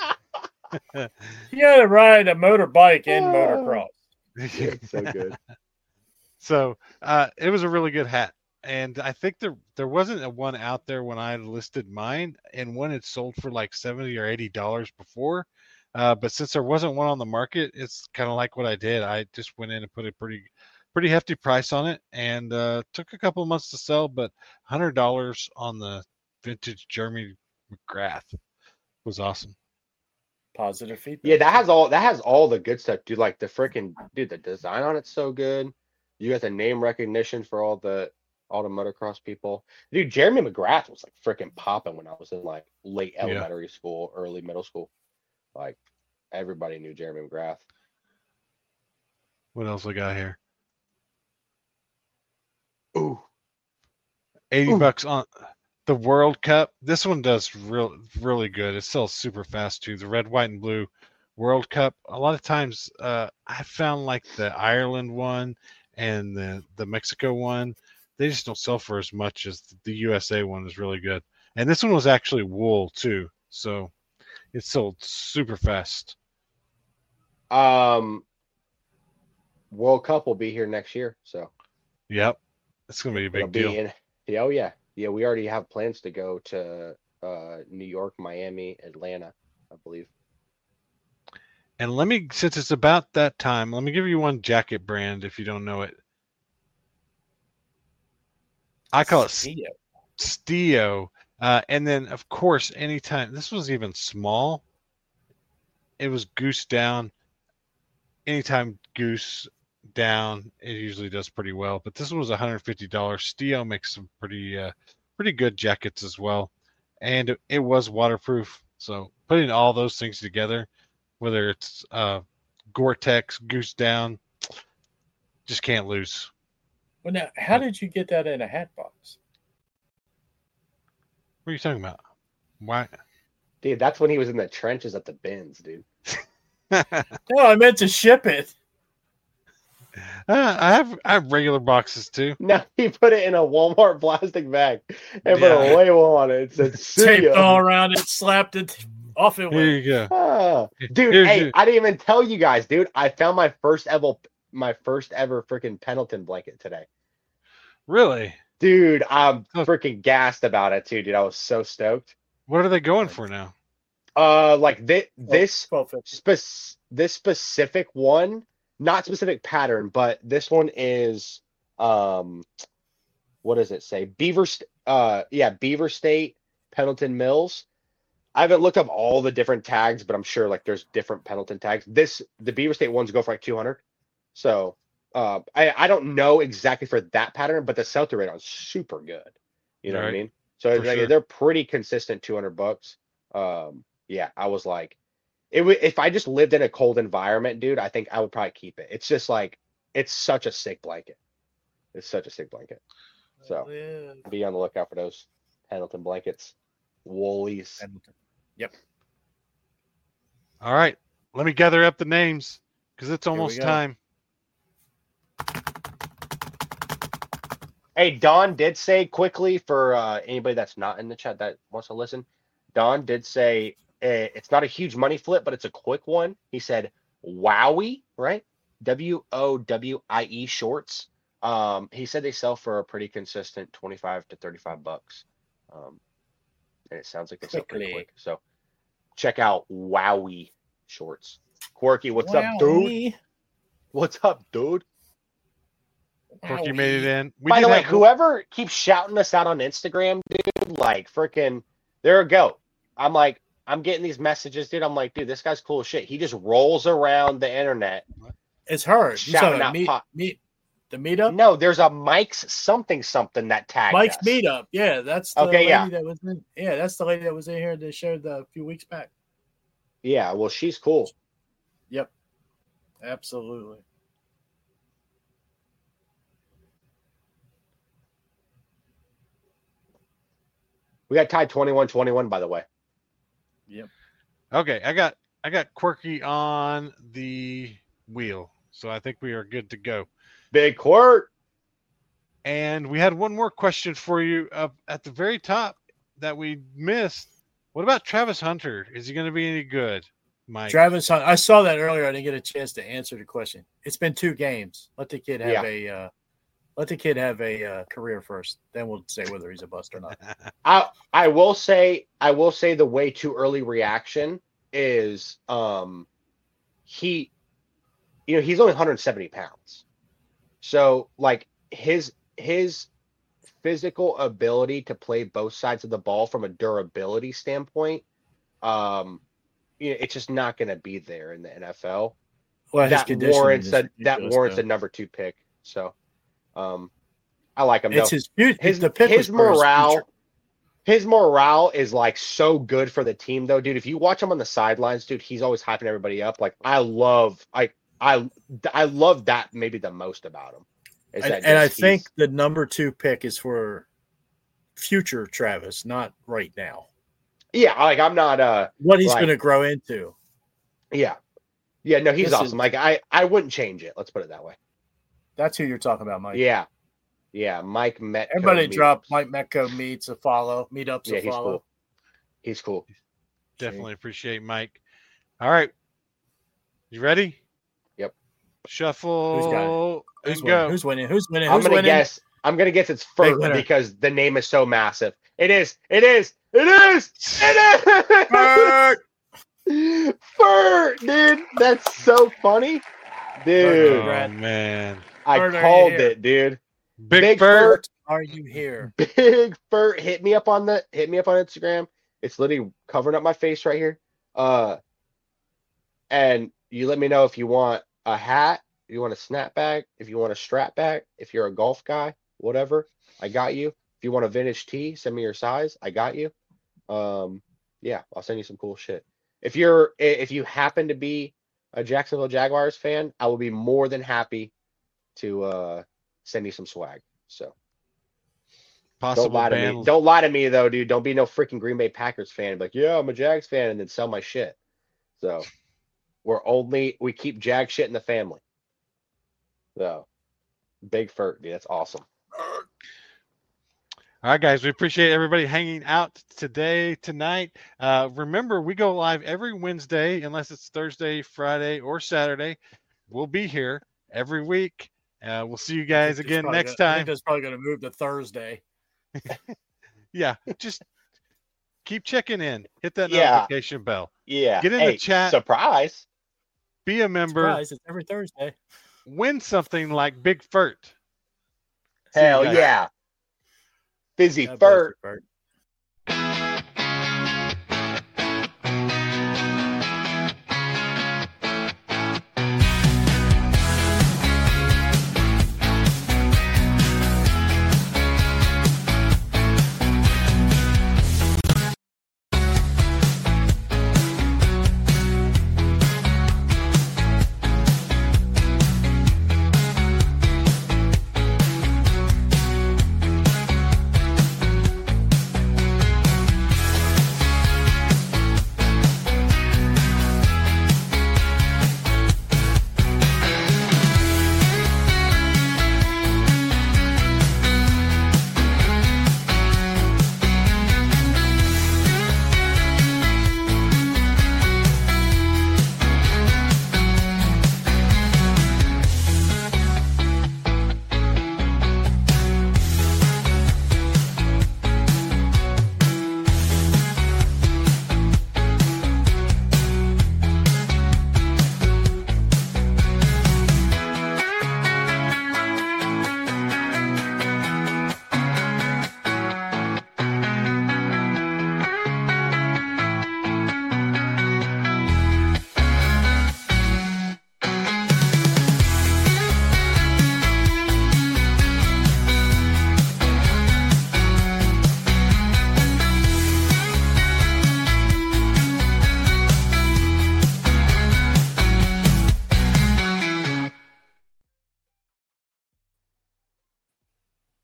You gotta ride a motorbike in motocross. It's so good. So uh, it was a really good hat, and I think there there wasn't a one out there when I listed mine, and one had sold for like seventy or eighty dollars before. Uh, but since there wasn't one on the market, it's kind of like what I did. I just went in and put a pretty pretty hefty price on it, and uh, took a couple of months to sell, but hundred dollars on the vintage Jeremy McGrath was awesome. Positive feedback. Yeah, that has all that has all the good stuff, dude. Like the freaking dude, the design on it's so good. You got the name recognition for all the all the motocross people. Dude, Jeremy McGrath was like freaking popping when I was in like late Yeah. elementary school, early middle school. Like everybody knew Jeremy McGrath. What else we got here? Ooh. eighty Ooh. bucks on the World Cup. This one does real really good. It sells super fast too. The red, white, and blue World Cup. A lot of times, uh, I found like the Ireland one and the the Mexico one. they just don't sell for as much as the U S A one is really good. And this one was actually wool too, so it sold super fast. Um, World Cup will be here next year, so Yep, it's gonna be a big it'll be deal. in. Yeah, oh yeah, yeah. We already have plans to go to uh, New York, Miami, Atlanta, I believe. And let me, since it's about that time, let me give you one jacket brand if you don't know it. I call it Stio. Stio. Uh, and then, of course, anytime, this was even small, it was Goose Down. Anytime Goose Down, it usually does pretty well. But this one was one hundred fifty dollars. Stio makes some pretty uh, pretty good jackets as well. And it, it was waterproof. So putting all those things together, whether it's uh, Gore-Tex, Goose Down, just can't lose. Well, now, how did you get that in a hat box? What are you talking about? Why? Dude, that's when he was in the trenches at the bins, dude. No, I meant to ship it. Uh, I have I have regular boxes too. No, he put it in a Walmart plastic bag and put Yeah. a label on it. It said Taped Studio. all around it, slapped it, off it Here went. you go. Ah, dude, Here's hey, your- I didn't even tell you guys, dude. I found my first ever, my first ever freaking Pendleton blanket today. Really? Dude, I'm Huh. freaking gassed about it too, dude. I was so stoked. What are they going for now? Uh, like this, this, twelve fifty. spec- this specific one, not specific pattern, but this one is, um, what does it say? Beaver, St- uh, yeah, Beaver State, Pendleton Mills. I haven't looked up all the different tags, but I'm sure like there's different Pendleton tags. This, the Beaver State ones go for like two hundred. So, uh, I, I don't know exactly for that pattern, but the sell-through rate on super good. You know what I Right. mean? So For it's like, sure. they're pretty consistent, two hundred bucks. Um, yeah, I was like, it would if I just lived in a cold environment, dude, I think I would probably keep it. It's just like it's such a sick blanket. It's such a sick blanket. So Yeah. be on the lookout for those Pendleton blankets, woolies. Yep. All right, let me gather up the names because it's we almost go. time. Hey, Don did say quickly for uh, anybody that's not in the chat that wants to listen. Don did say uh, it's not a huge money flip, but it's a quick one. He said Wowie, right? W O W I E shorts. Um, he said they sell for a pretty consistent twenty-five to thirty-five bucks. Um, and it sounds like they sell pretty Quickly. quick. So check out Wowie shorts. Quirky, what's up, dude? Wowie. What's up, dude? Quirky made it in. We By did the way, have- whoever keeps shouting us out on Instagram, dude, like freaking, there a goat. I'm like, I'm getting these messages, dude. I'm like, dude, this guy's cool as shit. He just rolls around the internet. It's her. You Shouting talking about out meet, pop- meet, the meetup? No, there's a Mike's something something that tagged Mike's us. meetup. Yeah, that's the Okay, lady yeah. that was in. Yeah, that's the lady that was in here that showed a few weeks back. Yeah, well, she's cool. Yep. Absolutely. We got tied twenty-one twenty-one, by the way. Yep. Okay, I got I got Quirky on the wheel, so I think we are good to go. Big Quirt. And we had one more question for you up at the very top that we missed. What about Travis Hunter? Is he going to be any good, Mike? Travis Hunt. I saw that earlier. I didn't get a chance to answer the question. It's been two games. Let the kid have Yeah. a uh, let the kid have a uh, career first. Then we'll say whether he's a bust or not. I I will say I will say the way too early reaction is um he you know he's only one hundred seventy pounds, so like his his physical ability to play both sides of the ball from a durability standpoint, um you know, it's just not going to be there in the N F L. Well, his That conditioning warrants is a that ridiculous, warrants though. a number two pick. So um I like him. It's though. his future. his the pick his was for his morale future. his morale is like so good for the team though, dude. If you watch him on the sidelines, dude, he's always hyping everybody up. Like I love I I I love that maybe the most about him. Is And, that and I just think he's- the number two pick is for future Travis, not right now. yeah, like I'm not uh What he's Like- going to grow into. yeah. Yeah, no, he's This is- awesome. Like I I wouldn't change it. Let's put it that way. That's who you're talking about, Mike. Yeah. Yeah, Mike Metco. Everybody meetups. drop Mike Metco meets a follow. Meetups Yeah, a he's follow. cool. He's cool. Definitely appreciate Mike. All right. You ready? Yep. Shuffle Who's and winning? go. Who's winning? Who's winning? I'm Who's gonna winning? guess. I'm gonna guess it's Big Furt winner. because the name is so massive. It is. It is. It is. It is. Furt, dude. That's so funny, dude. Oh, Congrats. man. I Furt, are you called here? it, dude. Big, Big Furt. Are you here? Big Furt. Hit me up on the. Hit me up on Instagram. It's literally covering up my face right here. Uh, and you let me know if you want a hat, if you want a snapback, if you want a strap back, if you're a golf guy, whatever. I got you. If you want a vintage tee, send me your size. I got you. Um, yeah, I'll send you some cool shit. If you're if you happen to be a Jacksonville Jaguars fan, I will be more than happy to uh send you some swag. So Possible don't lie to ban. me. Don't lie to me though, dude. Don't be no freaking Green Bay Packers fan. Like, yeah, I'm a Jags fan, and then sell my shit. So we're only we keep Jag shit in the family. So Big Furt, dude, that's awesome. All right, guys, we appreciate everybody hanging out today, tonight. Uh, remember, we go live every Wednesday, unless it's Thursday, Friday, or Saturday. We'll be here every week. Uh, we'll see you guys It's again probably next gonna- I time. think that's probably going to move to Thursday. Yeah, just keep checking in. Hit that Yeah. notification bell. Yeah. Get in hey, the chat. Surprise. Be a member. Surprise, it's every Thursday. Win something like Big Furt. See you Hell guys. yeah. Fizzy God bless you, Furt. Bert.